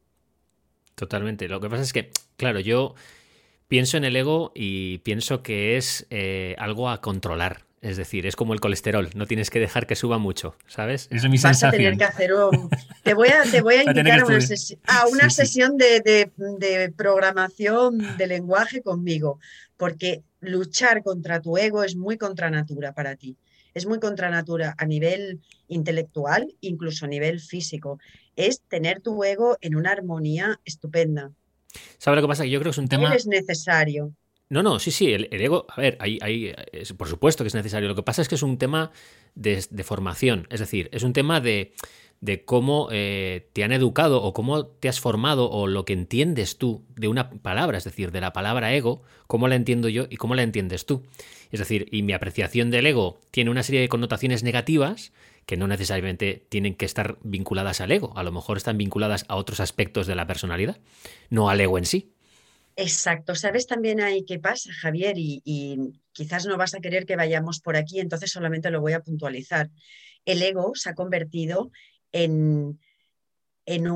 Totalmente. Lo que pasa es que, claro, yo pienso en el ego y pienso que es algo a controlar. Es decir, es como el colesterol, no tienes que dejar que suba mucho, ¿sabes? Esa es mi Vas a tener sensación. que hacer un... Te voy a Va a tener que invitar estudiar. a una Sí, sí. sesión de programación de lenguaje conmigo, porque luchar contra tu ego es muy contra natura para ti. Es muy contra natura a nivel intelectual, incluso a nivel físico. Es tener tu ego en una armonía estupenda. ¿Sabes lo que pasa? Que yo creo que es un Él tema. es necesario. No, no, sí, sí, el ego, a ver, por supuesto que es necesario. Lo que pasa es que es un tema de formación, es decir, es un tema de cómo te han educado o cómo te has formado o lo que entiendes tú de una palabra, es decir, de la palabra ego, cómo la entiendo yo y cómo la entiendes tú. Es decir, y mi apreciación del ego tiene una serie de connotaciones negativas que no necesariamente tienen que estar vinculadas al ego, a lo mejor están vinculadas a otros aspectos de la personalidad, no al ego en sí. Exacto. ¿Sabes también ahí qué pasa, Javier? Y quizás no vas a querer que vayamos por aquí, entonces solamente lo voy a puntualizar. El ego se ha convertido en, en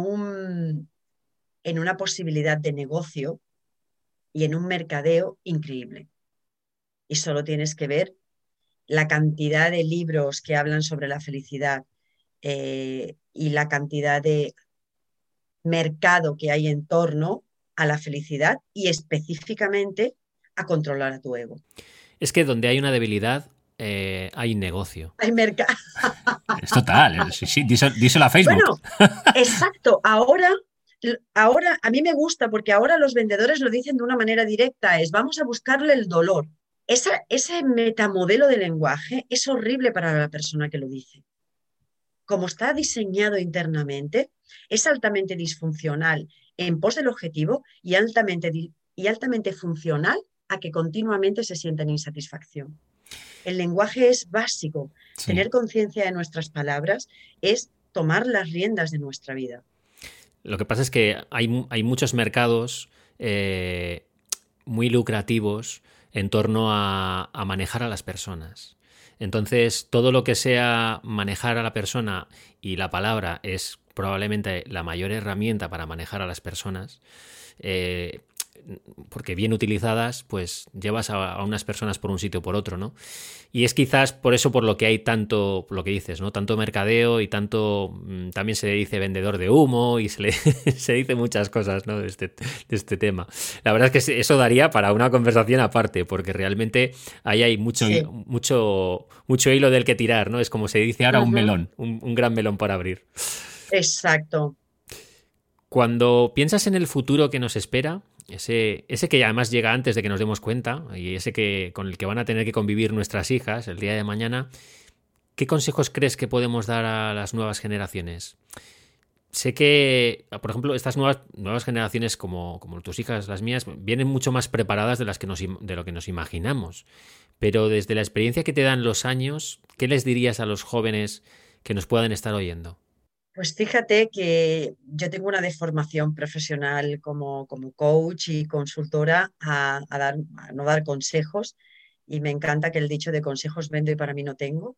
en una posibilidad de negocio y en un mercadeo increíble. Y solo tienes que ver la cantidad de libros que hablan sobre la felicidad y la cantidad de mercado que hay en torno a la felicidad y específicamente a controlar a tu ego. Es que donde hay una debilidad, hay negocio. Hay mercado. Es total, sí, sí, díselo a Facebook. Bueno, exacto. Ahora a mí me gusta porque ahora los vendedores lo dicen de una manera directa, es vamos a buscarle el dolor. Ese metamodelo de lenguaje es horrible para la persona que lo dice. Como está diseñado internamente, es altamente disfuncional en pos del objetivo y altamente funcional a que continuamente se sienta en insatisfacción. El lenguaje es básico. Sí. Tener conciencia de nuestras palabras es tomar las riendas de nuestra vida. Lo que pasa es que hay muchos mercados muy lucrativos en torno a manejar a las personas. Entonces, todo lo que sea manejar a la persona, y la palabra es probablemente la mayor herramienta para manejar a las personas, eh, porque bien utilizadas, pues llevas a unas personas por un sitio o por otro, ¿no? Y es quizás por eso por lo que hay tanto, lo que dices, ¿no? Tanto mercadeo y tanto, también se dice vendedor de humo y se dice muchas cosas, ¿no? De este tema. La verdad es que eso daría para una conversación aparte, porque realmente ahí hay Sí. mucho hilo del que tirar, ¿no? Es como se dice ahora, un Ujú. melón, un gran melón para abrir. Exacto. Cuando piensas en el futuro que nos espera, ese que además llega antes de que nos demos cuenta y ese que con el que van a tener que convivir nuestras hijas el día de mañana, ¿qué consejos crees que podemos dar a las nuevas generaciones? Sé que, por ejemplo, estas nuevas generaciones como tus hijas, las mías, vienen mucho más preparadas de lo que nos imaginamos. Pero desde la experiencia que te dan los años, ¿qué les dirías a los jóvenes que nos puedan estar oyendo? Pues fíjate que yo tengo una deformación profesional como coach y consultora a no dar consejos y me encanta que el dicho de consejos vendo y para mí no tengo.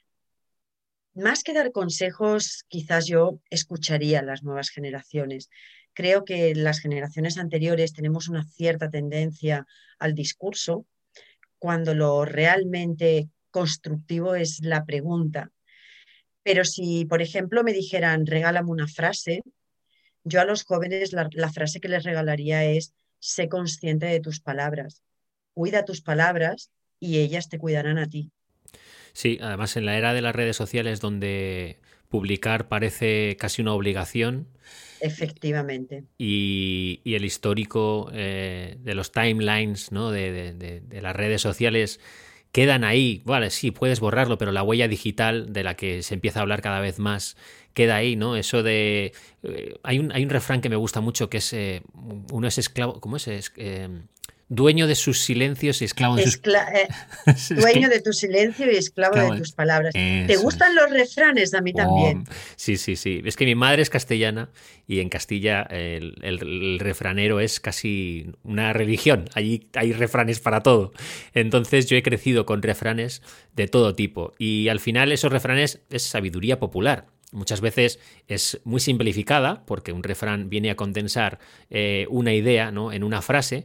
Más que dar consejos, quizás yo escucharía a las nuevas generaciones. Creo que las generaciones anteriores tenemos una cierta tendencia al discurso, cuando lo realmente constructivo es la pregunta. Pero si, por ejemplo, me dijeran, regálame una frase, yo a los jóvenes la frase que les regalaría es, sé consciente de tus palabras, cuida tus palabras y ellas te cuidarán a ti. Sí, además en la era de las redes sociales donde publicar parece casi una obligación Efectivamente. y el histórico de los timelines, ¿no? De las redes sociales quedan ahí. Vale, sí, puedes borrarlo, pero la huella digital de la que se empieza a hablar cada vez más queda ahí, ¿no? Eso de... hay un refrán que me gusta mucho que es uno es esclavo, ¿cómo es? Dueño de sus silencios y esclavo de sus... Escla- eh, Dueño de tu silencio y esclavo de esclavo de... tus palabras. ¿Te Eso gustan es. los refranes? A mí Oh, también. sí, sí, sí. Es que mi madre es castellana y en Castilla el refranero es casi una religión. Allí hay refranes para todo. Entonces yo he crecido con refranes de todo tipo y al final esos refranes es sabiduría popular. Muchas veces es muy simplificada porque un refrán viene a condensar una idea, ¿no? En una frase,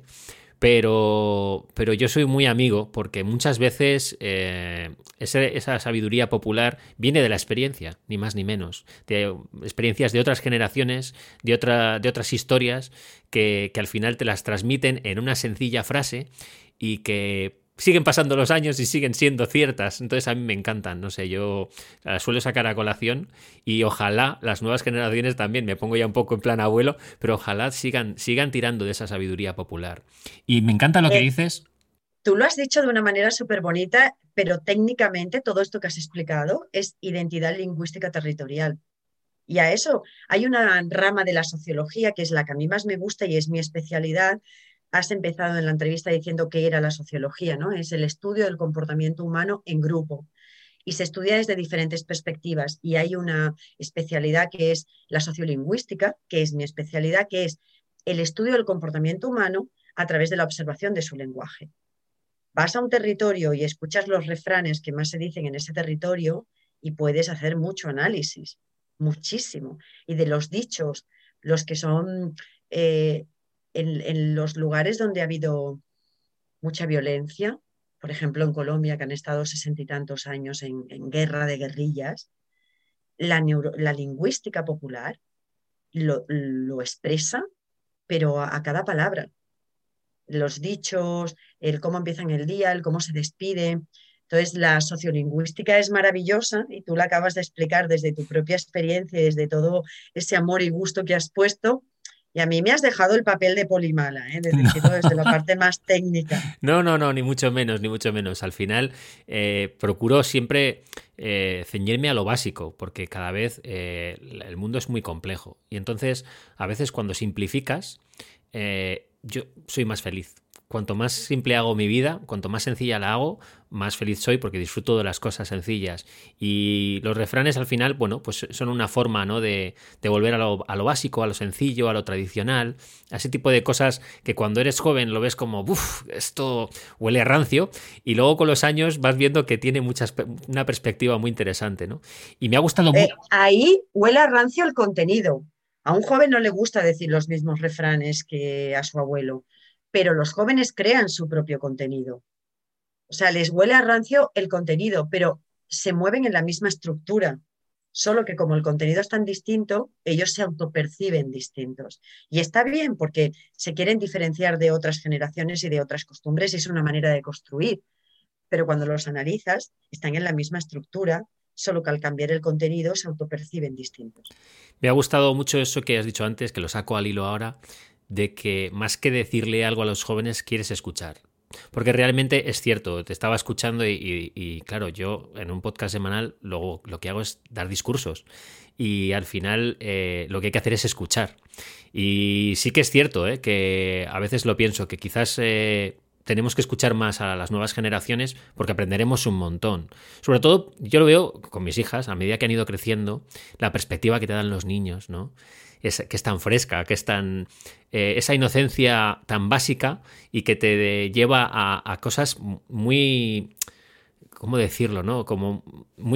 pero yo soy muy amigo porque muchas veces esa sabiduría popular viene de la experiencia, ni más ni menos, de experiencias de otras generaciones, de otras historias que al final te las transmiten en una sencilla frase y que siguen pasando los años y siguen siendo ciertas. Entonces a mí me encantan, no sé, yo las suelo sacar a colación y ojalá las nuevas generaciones también, me pongo ya un poco en plan abuelo, pero ojalá sigan tirando de esa sabiduría popular. Y me encanta lo que Eh, dices. Tú lo has dicho de una manera súper bonita, pero técnicamente todo esto que has explicado es identidad lingüística territorial. Y a eso hay una rama de la sociología que es la que a mí más me gusta y es mi especialidad. Has empezado en la entrevista diciendo que era la sociología, ¿no? Es el estudio del comportamiento humano en grupo y se estudia desde diferentes perspectivas. Y hay una especialidad que es la sociolingüística, que es mi especialidad, que es el estudio del comportamiento humano a través de la observación de su lenguaje. Vas a un territorio y escuchas los refranes que más se dicen en ese territorio y puedes hacer mucho análisis, muchísimo. Y de los dichos, los que son eh, en los lugares donde ha habido mucha violencia, por ejemplo en Colombia, que han estado 60 y tantos años en guerra de guerrillas, la lingüística popular lo expresa, pero a cada palabra. Los dichos, el cómo empiezan el día, el cómo se despide. Entonces, la sociolingüística es maravillosa y tú la acabas de explicar desde tu propia experiencia y desde todo ese amor y gusto que has puesto. Y a mí me has dejado el papel de polimala, ¿eh? De decirlo desde la parte más técnica. No, no, no, ni mucho menos, ni mucho menos. Al final procuro siempre ceñirme a lo básico, porque cada vez el mundo es muy complejo. Y entonces, a veces cuando simplificas, yo soy más feliz. Cuanto más simple hago mi vida, cuanto más sencilla la hago, más feliz soy porque disfruto de las cosas sencillas. Y los refranes al final, bueno, pues son una forma, ¿no? de volver a lo básico, a lo sencillo, a lo tradicional, a ese tipo de cosas que cuando eres joven lo ves como, uff, esto huele a rancio, y luego con los años vas viendo que tiene una perspectiva muy interesante, ¿no? Y me ha gustado mucho. Ahí huele a rancio el contenido. A un joven no le gusta decir los mismos refranes que a su abuelo, pero los jóvenes crean su propio contenido. O sea, les huele a rancio el contenido, pero se mueven en la misma estructura. Solo que como el contenido es tan distinto, ellos se autoperciben distintos. Y está bien porque se quieren diferenciar de otras generaciones y de otras costumbres y es una manera de construir. Pero cuando los analizas, están en la misma estructura, solo que al cambiar el contenido se autoperciben distintos. Me ha gustado mucho eso que has dicho antes, que lo saco al hilo ahora, de que más que decirle algo a los jóvenes, quieres escuchar. Porque realmente es cierto, te estaba escuchando y claro, yo en un podcast semanal luego lo que hago es dar discursos y al final lo que hay que hacer es escuchar. Y sí que es cierto, que a veces lo pienso, que quizás tenemos que escuchar más a las nuevas generaciones porque aprenderemos un montón. Sobre todo, yo lo veo con mis hijas, a medida que han ido creciendo, la perspectiva que te dan los niños, ¿no? Que es tan fresca, que es tan... esa inocencia tan básica y que te lleva a cosas muy... ¿Cómo decirlo, no? Como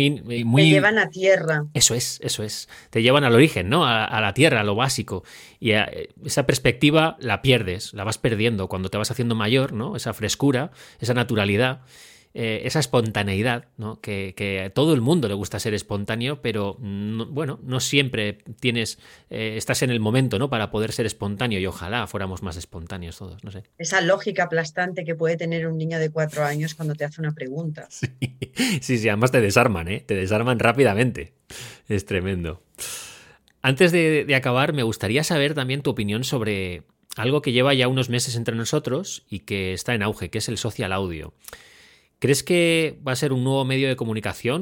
Te muy... llevan a tierra. Eso es, eso es. Te llevan al origen, ¿no? A la tierra, a lo básico. Y esa perspectiva la pierdes, la vas perdiendo cuando te vas haciendo mayor, ¿no? Esa frescura, esa naturalidad, esa espontaneidad, ¿no? Que a todo el mundo le gusta ser espontáneo, pero bueno, no siempre tienes, estás en el momento, ¿no? Para poder ser espontáneo y ojalá fuéramos más espontáneos todos, no sé. Esa lógica aplastante que puede tener un niño de 4 años cuando te hace una pregunta. Sí, sí, sí, además te desarman, ¿eh? Te desarman rápidamente. Es tremendo. Antes de acabar, me gustaría saber también tu opinión sobre algo que lleva ya unos meses entre nosotros y que está en auge, que es el social audio. ¿Crees que va a ser un nuevo medio de comunicación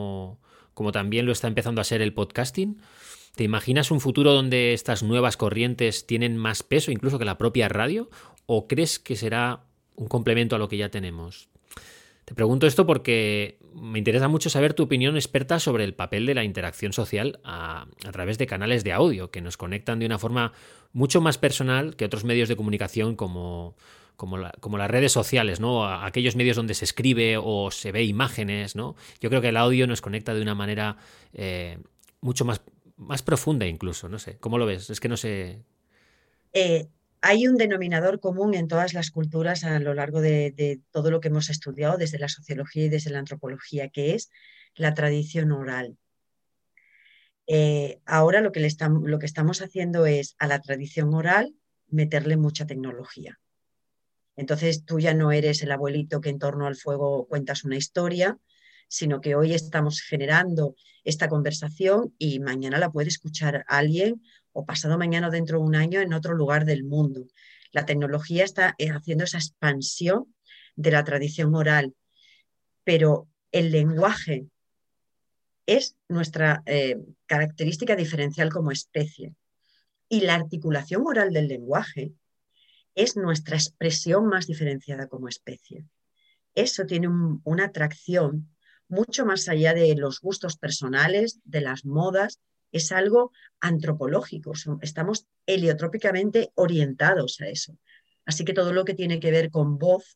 como también lo está empezando a ser el podcasting? ¿Te imaginas un futuro donde estas nuevas corrientes tienen más peso incluso que la propia radio? ¿O crees que será un complemento a lo que ya tenemos? Te pregunto esto porque me interesa mucho saber tu opinión experta sobre el papel de la interacción social a través de canales de audio que nos conectan de una forma mucho más personal que otros medios de comunicación como las redes sociales, ¿no? Aquellos medios donde se escribe o se ve imágenes, ¿no? Yo creo que el audio nos conecta de una manera mucho más profunda incluso, no sé. ¿Cómo lo ves? Es que no sé. Eh, Hay un denominador común en todas las culturas a lo largo de todo lo que hemos estudiado desde la sociología y desde la antropología, que es la tradición oral. Ahora lo que estamos haciendo es a la tradición oral meterle mucha tecnología. Entonces tú ya no eres el abuelito que en torno al fuego cuentas una historia, sino que hoy estamos generando esta conversación y mañana la puede escuchar alguien o pasado mañana o dentro de un año en otro lugar del mundo. La tecnología está haciendo esa expansión de la tradición oral, pero el lenguaje es nuestra característica diferencial como especie. Y la articulación oral del lenguaje es nuestra expresión más diferenciada como especie. Eso tiene una atracción mucho más allá de los gustos personales, de las modas, es algo antropológico, estamos heliotrópicamente orientados a eso. Así que todo lo que tiene que ver con voz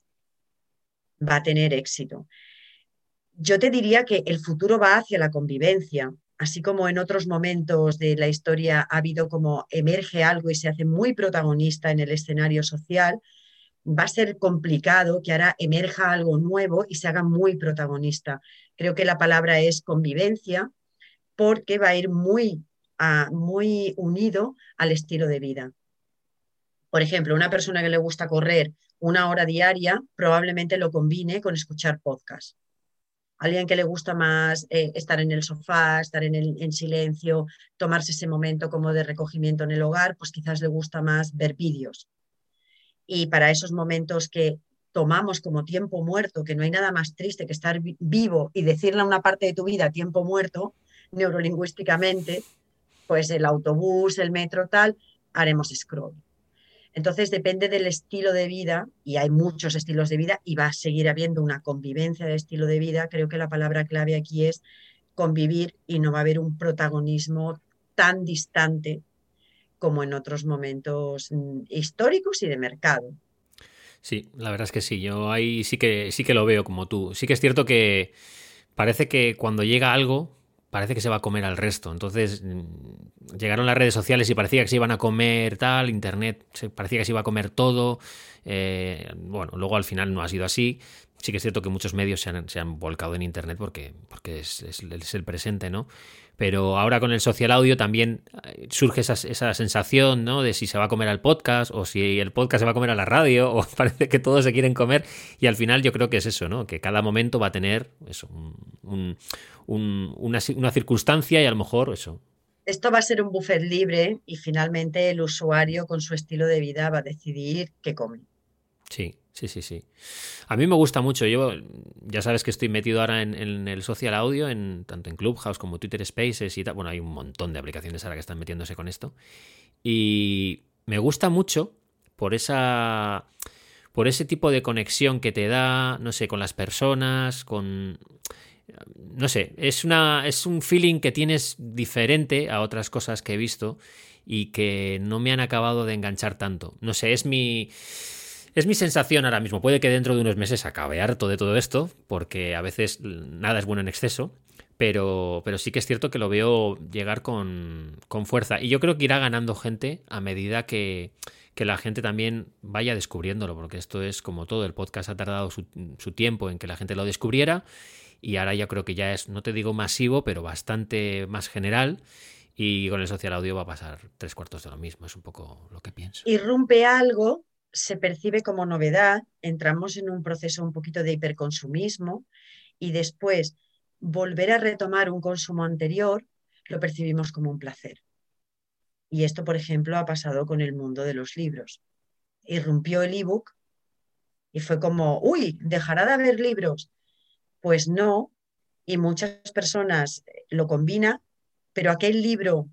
va a tener éxito. Yo te diría que el futuro va hacia la convivencia, así como en otros momentos de la historia ha habido como emerge algo y se hace muy protagonista en el escenario social, va a ser complicado que ahora emerja algo nuevo y se haga muy protagonista. Creo que la palabra es convivencia porque va a ir muy unido al estilo de vida. Por ejemplo, una persona que le gusta correr 1 hora diaria probablemente lo combine con escuchar podcast. Alguien que le gusta más estar en el sofá, estar en silencio, tomarse ese momento como de recogimiento en el hogar, pues quizás le gusta más ver vídeos. Y para esos momentos que tomamos como tiempo muerto, que no hay nada más triste que estar vivo y decirle a una parte de tu vida tiempo muerto, neurolingüísticamente, pues el autobús, el metro, tal, haremos scroll. Entonces depende del estilo de vida, y hay muchos estilos de vida, y va a seguir habiendo una convivencia de estilo de vida. Creo que la palabra clave aquí es convivir y no va a haber un protagonismo tan distante como en otros momentos históricos y de mercado. Sí, la verdad es que sí, yo ahí sí que lo veo como tú. Sí que es cierto que parece que cuando llega algo, parece que se va a comer al resto. Entonces, llegaron las redes sociales y parecía que se iban a comer tal, internet parecía que se iba a comer todo. Bueno, luego al final no ha sido así. Sí que es cierto que muchos medios se han volcado en internet porque es el presente, ¿no? Pero ahora con el social audio también surge esa sensación, ¿no? De si se va a comer al podcast o si el podcast se va a comer a la radio, o parece que todos se quieren comer, y al final yo creo que es eso, ¿no? Que cada momento va a tener eso, una circunstancia, y a lo mejor eso. Esto va a ser un buffet libre y finalmente el usuario con su estilo de vida va a decidir qué come. Sí, sí, sí, sí. A mí me gusta mucho. Yo ya sabes que estoy metido ahora en el social audio, tanto en Clubhouse como Twitter Spaces y tal. Bueno, hay un montón de aplicaciones ahora que están metiéndose con esto. Y me gusta mucho por por ese tipo de conexión que te da, no sé, con las personas, no sé, es un feeling que tienes diferente a otras cosas que he visto y que no me han acabado de enganchar tanto. No sé, es mi sensación ahora mismo. Puede que dentro de unos meses acabe harto de todo esto, porque a veces nada es bueno en exceso, pero sí que es cierto que lo veo llegar con fuerza. Y yo creo que irá ganando gente a medida que la gente también vaya descubriéndolo, porque esto es como todo. El podcast ha tardado su tiempo en que la gente lo descubriera, y ahora ya creo que ya es, no te digo masivo, pero bastante más general. Y con el social audio va a pasar 3/4 de lo mismo. Es un poco lo que pienso. Irrumpe algo, se percibe como novedad, entramos en un proceso un poquito de hiperconsumismo y después volver a retomar un consumo anterior lo percibimos como un placer. Y esto, por ejemplo, ha pasado con el mundo de los libros. Irrumpió el ebook y fue como, uy, ¿dejará de haber libros? Pues no, y muchas personas lo combinan, pero aquel libro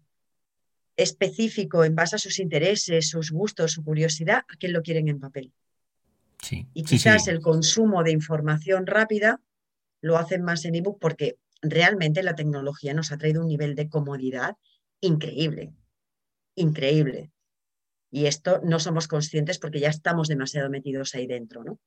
específico en base a sus intereses, sus gustos, su curiosidad, aquel lo quieren en papel. Sí, Y sí, quizás sí. el consumo de información rápida lo hacen más en ebook porque realmente la tecnología nos ha traído un nivel de comodidad increíble, increíble. Y esto no somos conscientes porque ya estamos demasiado metidos ahí dentro, ¿no?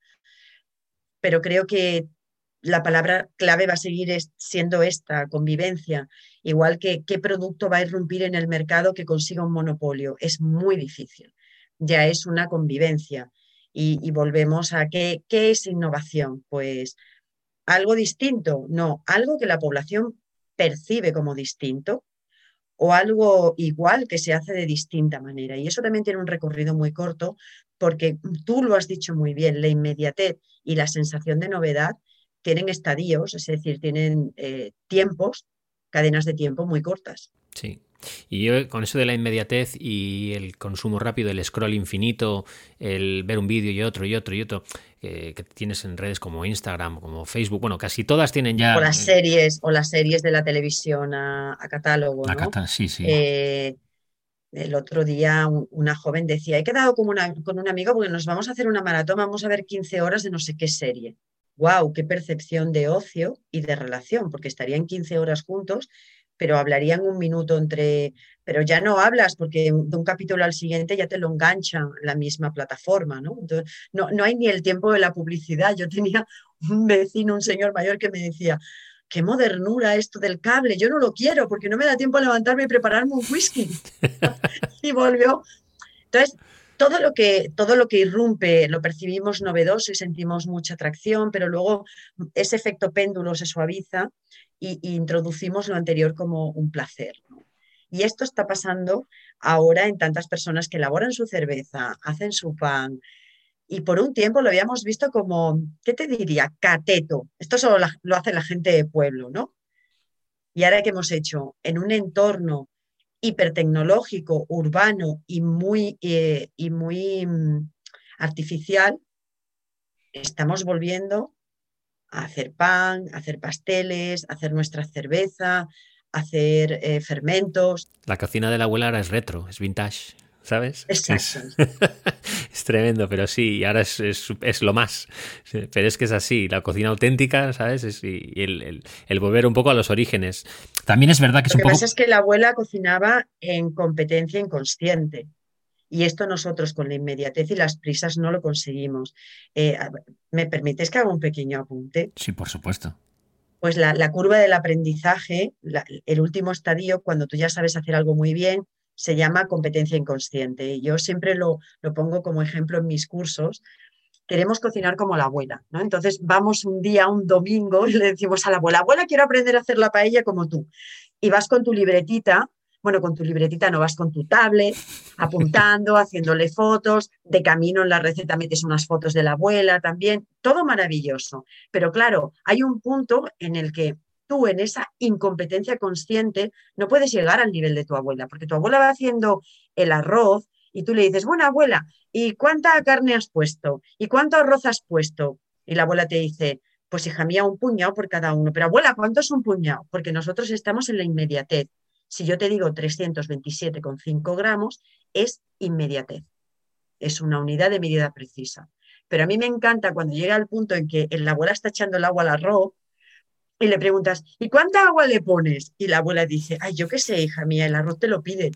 Pero creo que la palabra clave va a seguir siendo esta, convivencia, igual que qué producto va a irrumpir en el mercado que consiga un monopolio. Es muy difícil, ya es una convivencia. Y volvemos a qué es innovación. Pues algo distinto, no, algo que la población percibe como distinto o algo igual que se hace de distinta manera. Y eso también tiene un recorrido muy corto porque tú lo has dicho muy bien, la inmediatez y la sensación de novedad tienen estadios, es decir, tienen tiempos, cadenas de tiempo muy cortas. Sí. Y yo con eso de la inmediatez y el consumo rápido, el scroll infinito, el ver un vídeo y otro y otro y otro, que tienes en redes como Instagram, como Facebook, bueno, casi todas tienen ya O las series de la televisión a catálogo, la ¿no? cata, sí, sí. Eh, el otro día una joven decía, he quedado con un amigo porque nos vamos a hacer una maratón, vamos a ver 15 horas de no sé qué serie. ¡Wow! ¡Qué percepción de ocio y de relación! Porque estarían 15 horas juntos, pero hablarían un minuto entre... Pero ya no hablas porque de un capítulo al siguiente ya te lo engancha la misma plataforma, ¿no? Entonces, no hay ni el tiempo de la publicidad. Yo tenía un vecino, un señor mayor que me decía, qué modernura esto del cable, yo no lo quiero porque no me da tiempo a levantarme y prepararme un whisky. Y volvió. Entonces, todo lo que irrumpe lo percibimos novedoso y sentimos mucha atracción, pero luego ese efecto péndulo se suaviza y introducimos lo anterior como un placer, ¿no? Y esto está pasando ahora en tantas personas que elaboran su cerveza, hacen su pan, y por un tiempo lo habíamos visto como, ¿qué te diría? Cateto. Esto solo lo hace la gente de pueblo, ¿no? Y ahora que hemos hecho en un entorno hipertecnológico, urbano y muy artificial, estamos volviendo a hacer pan, a hacer pasteles, a hacer nuestra cerveza, a hacer fermentos. La cocina de la abuela ahora es retro, es vintage, ¿sabes? Exacto. Es tremendo, pero sí, ahora es lo más. Sí, pero es que es así, la cocina auténtica, ¿sabes? Y el volver un poco a los orígenes. También es verdad que es Lo un que pasa poco... es que la abuela cocinaba en competencia inconsciente. Y esto nosotros con la inmediatez y las prisas no lo conseguimos. ¿Me permites que haga un pequeño apunte? Sí, por supuesto. Pues la curva del aprendizaje, el último estadio, cuando tú ya sabes hacer algo muy bien, se llama competencia inconsciente. Y yo siempre lo pongo como ejemplo en mis cursos. Queremos cocinar como la abuela, ¿no? Entonces vamos un día, un domingo, y le decimos a la abuela, abuela, quiero aprender a hacer la paella como tú. Y vas con tu libretita, bueno, con tu libretita no, vas con tu tablet, apuntando, haciéndole fotos, de camino en la receta metes unas fotos de la abuela también, todo maravilloso. Pero claro, hay un punto en el que tú en esa incompetencia consciente no puedes llegar al nivel de tu abuela, porque tu abuela va haciendo el arroz y tú le dices, bueno, abuela, ¿y cuánta carne has puesto? ¿Y cuánto arroz has puesto? Y la abuela te dice, pues hija mía, un puñado por cada uno. Pero abuela, ¿cuánto es un puñado? Porque nosotros estamos en la inmediatez. Si yo te digo 327,5 gramos, es inmediatez. Es una unidad de medida precisa. Pero a mí me encanta cuando llega al punto en que la abuela está echando el agua al arroz y le preguntas, ¿y cuánta agua le pones? Y la abuela dice, ay, yo qué sé, hija mía, el arroz te lo pide.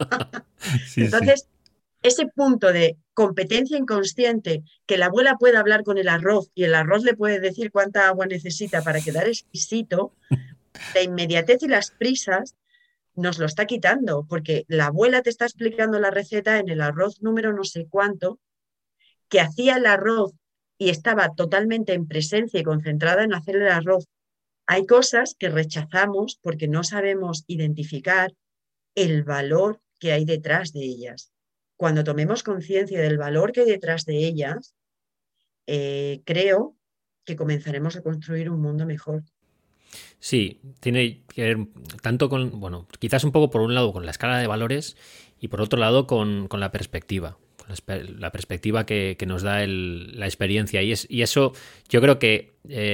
Sí, sí. Entonces, ese punto de competencia inconsciente, que la abuela puede hablar con el arroz y el arroz le puede decir cuánta agua necesita para quedar exquisito, la inmediatez y las prisas nos lo está quitando, porque la abuela te está explicando la receta en el arroz número no sé cuánto, que hacía el arroz y estaba totalmente en presencia y concentrada en hacer el arroz. Hay cosas que rechazamos porque no sabemos identificar el valor que hay detrás de ellas. Cuando tomemos conciencia del valor que hay detrás de ellas, creo que comenzaremos a construir un mundo mejor. Sí, tiene que ver tanto con, bueno, quizás un poco por un lado con la escala de valores y por otro lado con la perspectiva. La perspectiva que nos da la experiencia. Y eso yo creo que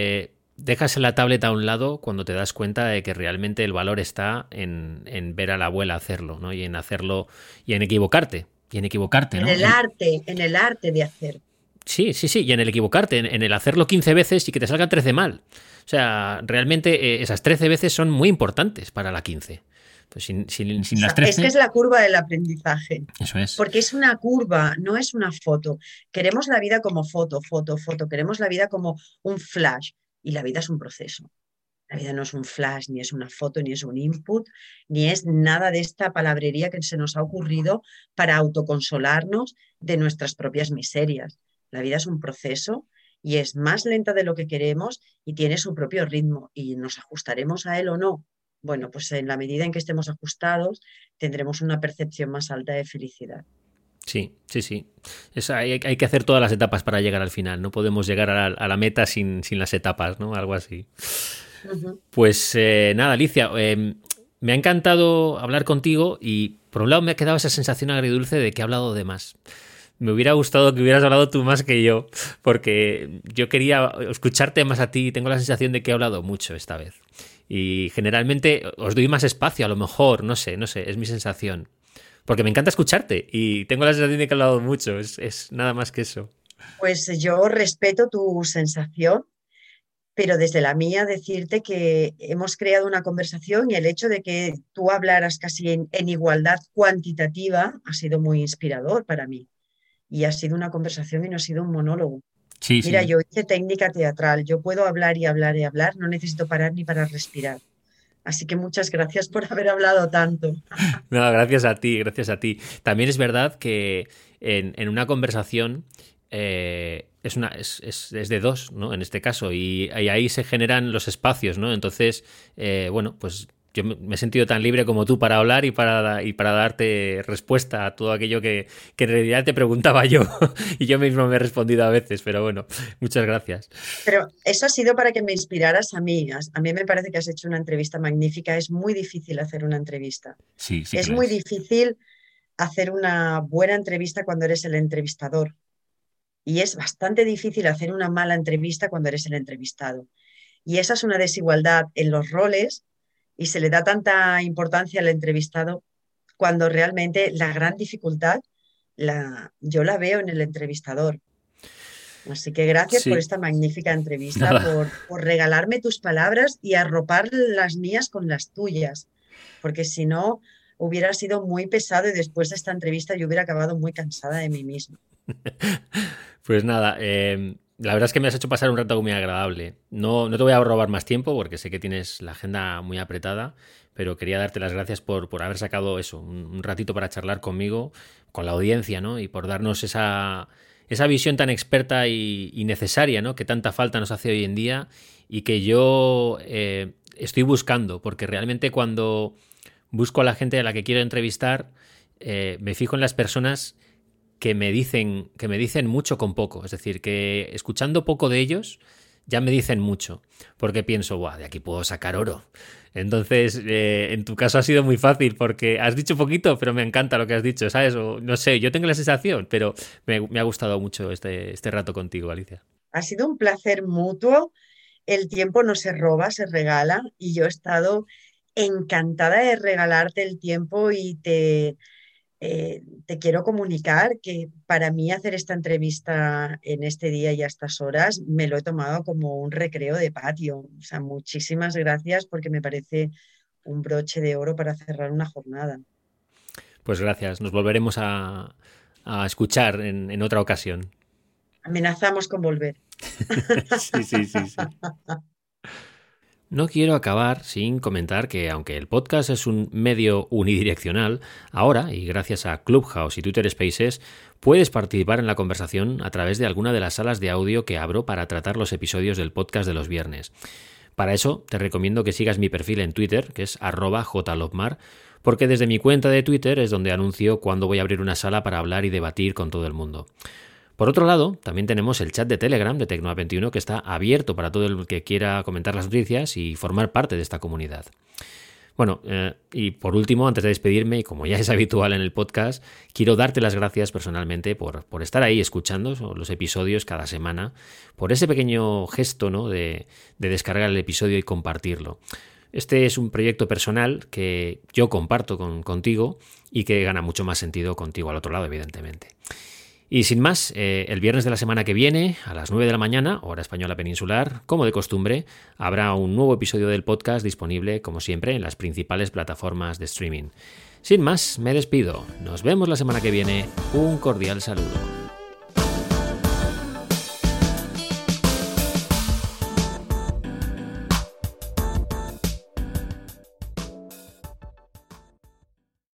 dejas la tableta a un lado cuando te das cuenta de que realmente el valor está en ver a la abuela hacerlo, ¿no? Y en hacerlo y en equivocarte. Y en equivocarte, ¿no? En el arte de hacer. Sí, sí, sí, y en el equivocarte, en el hacerlo 15 veces y que te salgan 13 mal. O sea, realmente esas 13 veces son muy importantes para la 15. Pues sin las Es que 13, es la curva del aprendizaje, eso es. porque es una curva, no es una foto. Queremos la vida como foto, foto, foto. Queremos la vida como un flash y la vida es un proceso. La vida no es un flash, ni es una foto, ni es un input, ni es nada de esta palabrería que se nos ha ocurrido para autoconsolarnos de nuestras propias miserias. La vida es un proceso y es más lenta de lo que queremos y tiene su propio ritmo y nos ajustaremos a él o no. Bueno, pues en la medida en que estemos ajustados, tendremos una percepción más alta de felicidad. Sí, sí, sí. Hay que hacer todas las etapas para llegar al final. No podemos llegar a la meta sin las etapas, ¿no? Algo así. Ujú. Pues nada, Alicia, me ha encantado hablar contigo y por un lado me ha quedado esa sensación agridulce de que he hablado de más. Me hubiera gustado que hubieras hablado tú más que yo, porque yo quería escucharte más a ti y tengo la sensación de que he hablado mucho esta vez. Y generalmente os doy más espacio, a lo mejor, no sé, es mi sensación. Porque me encanta escucharte y tengo la sensación de que he hablado mucho, es nada más que eso. Pues yo respeto tu sensación, pero desde la mía decirte que hemos creado una conversación y el hecho de que tú hablaras casi en igualdad cuantitativa ha sido muy inspirador para mí. Y ha sido una conversación y no ha sido un monólogo. Sí, Mira, sí. yo hice técnica teatral, yo puedo hablar y hablar y hablar, no necesito parar ni para respirar. Así que muchas gracias por haber hablado tanto. No, gracias a ti, gracias a ti. También es verdad que en una conversación es de dos, ¿no? En este caso, y ahí se generan los espacios, ¿no? Entonces, bueno, pues yo me he sentido tan libre como tú para hablar y para darte respuesta a todo aquello que en realidad te preguntaba yo y yo mismo me he respondido a veces, pero bueno, muchas gracias. Pero eso ha sido para que me inspiraras a mí. A mí me parece que has hecho una entrevista magnífica. Es muy difícil hacer una entrevista. Sí, sí que Es lo muy es. difícil hacer una buena entrevista cuando eres el entrevistador. Y es bastante difícil hacer una mala entrevista cuando eres el entrevistado. Y esa es una desigualdad en los roles y se le da tanta importancia al entrevistado cuando realmente la gran dificultad yo la veo en el entrevistador. Así que gracias por Sí, esta magnífica entrevista, nada. por regalarme tus palabras y arropar las mías con las tuyas, porque si no hubiera sido muy pesado y después de esta entrevista yo hubiera acabado muy cansada de mí misma. Pues nada, la verdad es que me has hecho pasar un rato muy agradable. No, no te voy a robar más tiempo porque sé que tienes la agenda muy apretada, pero quería darte las gracias por haber sacado eso, un ratito para charlar conmigo, con la audiencia, ¿no? Y por darnos esa visión tan experta y necesaria, ¿no? Que tanta falta nos hace hoy en día y que yo estoy buscando, porque realmente cuando busco a la gente a la que quiero entrevistar, me fijo en las personas que me dicen mucho con poco. Es decir, que escuchando poco de ellos ya me dicen mucho. Porque pienso, Buah, de aquí puedo sacar oro. Entonces, en tu caso ha sido muy fácil porque has dicho poquito, pero me encanta lo que has dicho, ¿sabes? O, no sé, yo tengo la sensación, pero me ha gustado mucho este rato contigo, Alicia. Ha sido un placer mutuo. El tiempo no se roba, se regala y yo he estado encantada de regalarte el tiempo y te quiero comunicar que para mí hacer esta entrevista en este día y a estas horas me lo he tomado como un recreo de patio. O sea, muchísimas gracias porque me parece un broche de oro para cerrar una jornada. Pues gracias, nos volveremos a escuchar en otra ocasión. Amenazamos con volver. Sí, sí, sí, sí. No quiero acabar sin comentar que aunque el podcast es un medio unidireccional, ahora, y gracias a Clubhouse y Twitter Spaces, puedes participar en la conversación a través de alguna de las salas de audio que abro para tratar los episodios del podcast de los viernes. Para eso, te recomiendo que sigas mi perfil en Twitter, que es @jlobmar, porque desde mi cuenta de Twitter es donde anuncio cuándo voy a abrir una sala para hablar y debatir con todo el mundo. Por otro lado, también tenemos el chat de Telegram de Tecnoa21 que está abierto para todo el que quiera comentar las noticias y formar parte de esta comunidad. Bueno, y por último, antes de despedirme, y como ya es habitual en el podcast, quiero darte las gracias personalmente por estar ahí escuchando los episodios cada semana, por ese pequeño gesto, ¿no? de descargar el episodio y compartirlo. Este es un proyecto personal que yo comparto contigo y que gana mucho más sentido contigo al otro lado, evidentemente. Y sin más, el viernes de la semana que viene, a las 9 de la mañana, hora española peninsular, como de costumbre, habrá un nuevo episodio del podcast disponible, como siempre, en las principales plataformas de streaming. Sin más, me despido. Nos vemos la semana que viene. Un cordial saludo.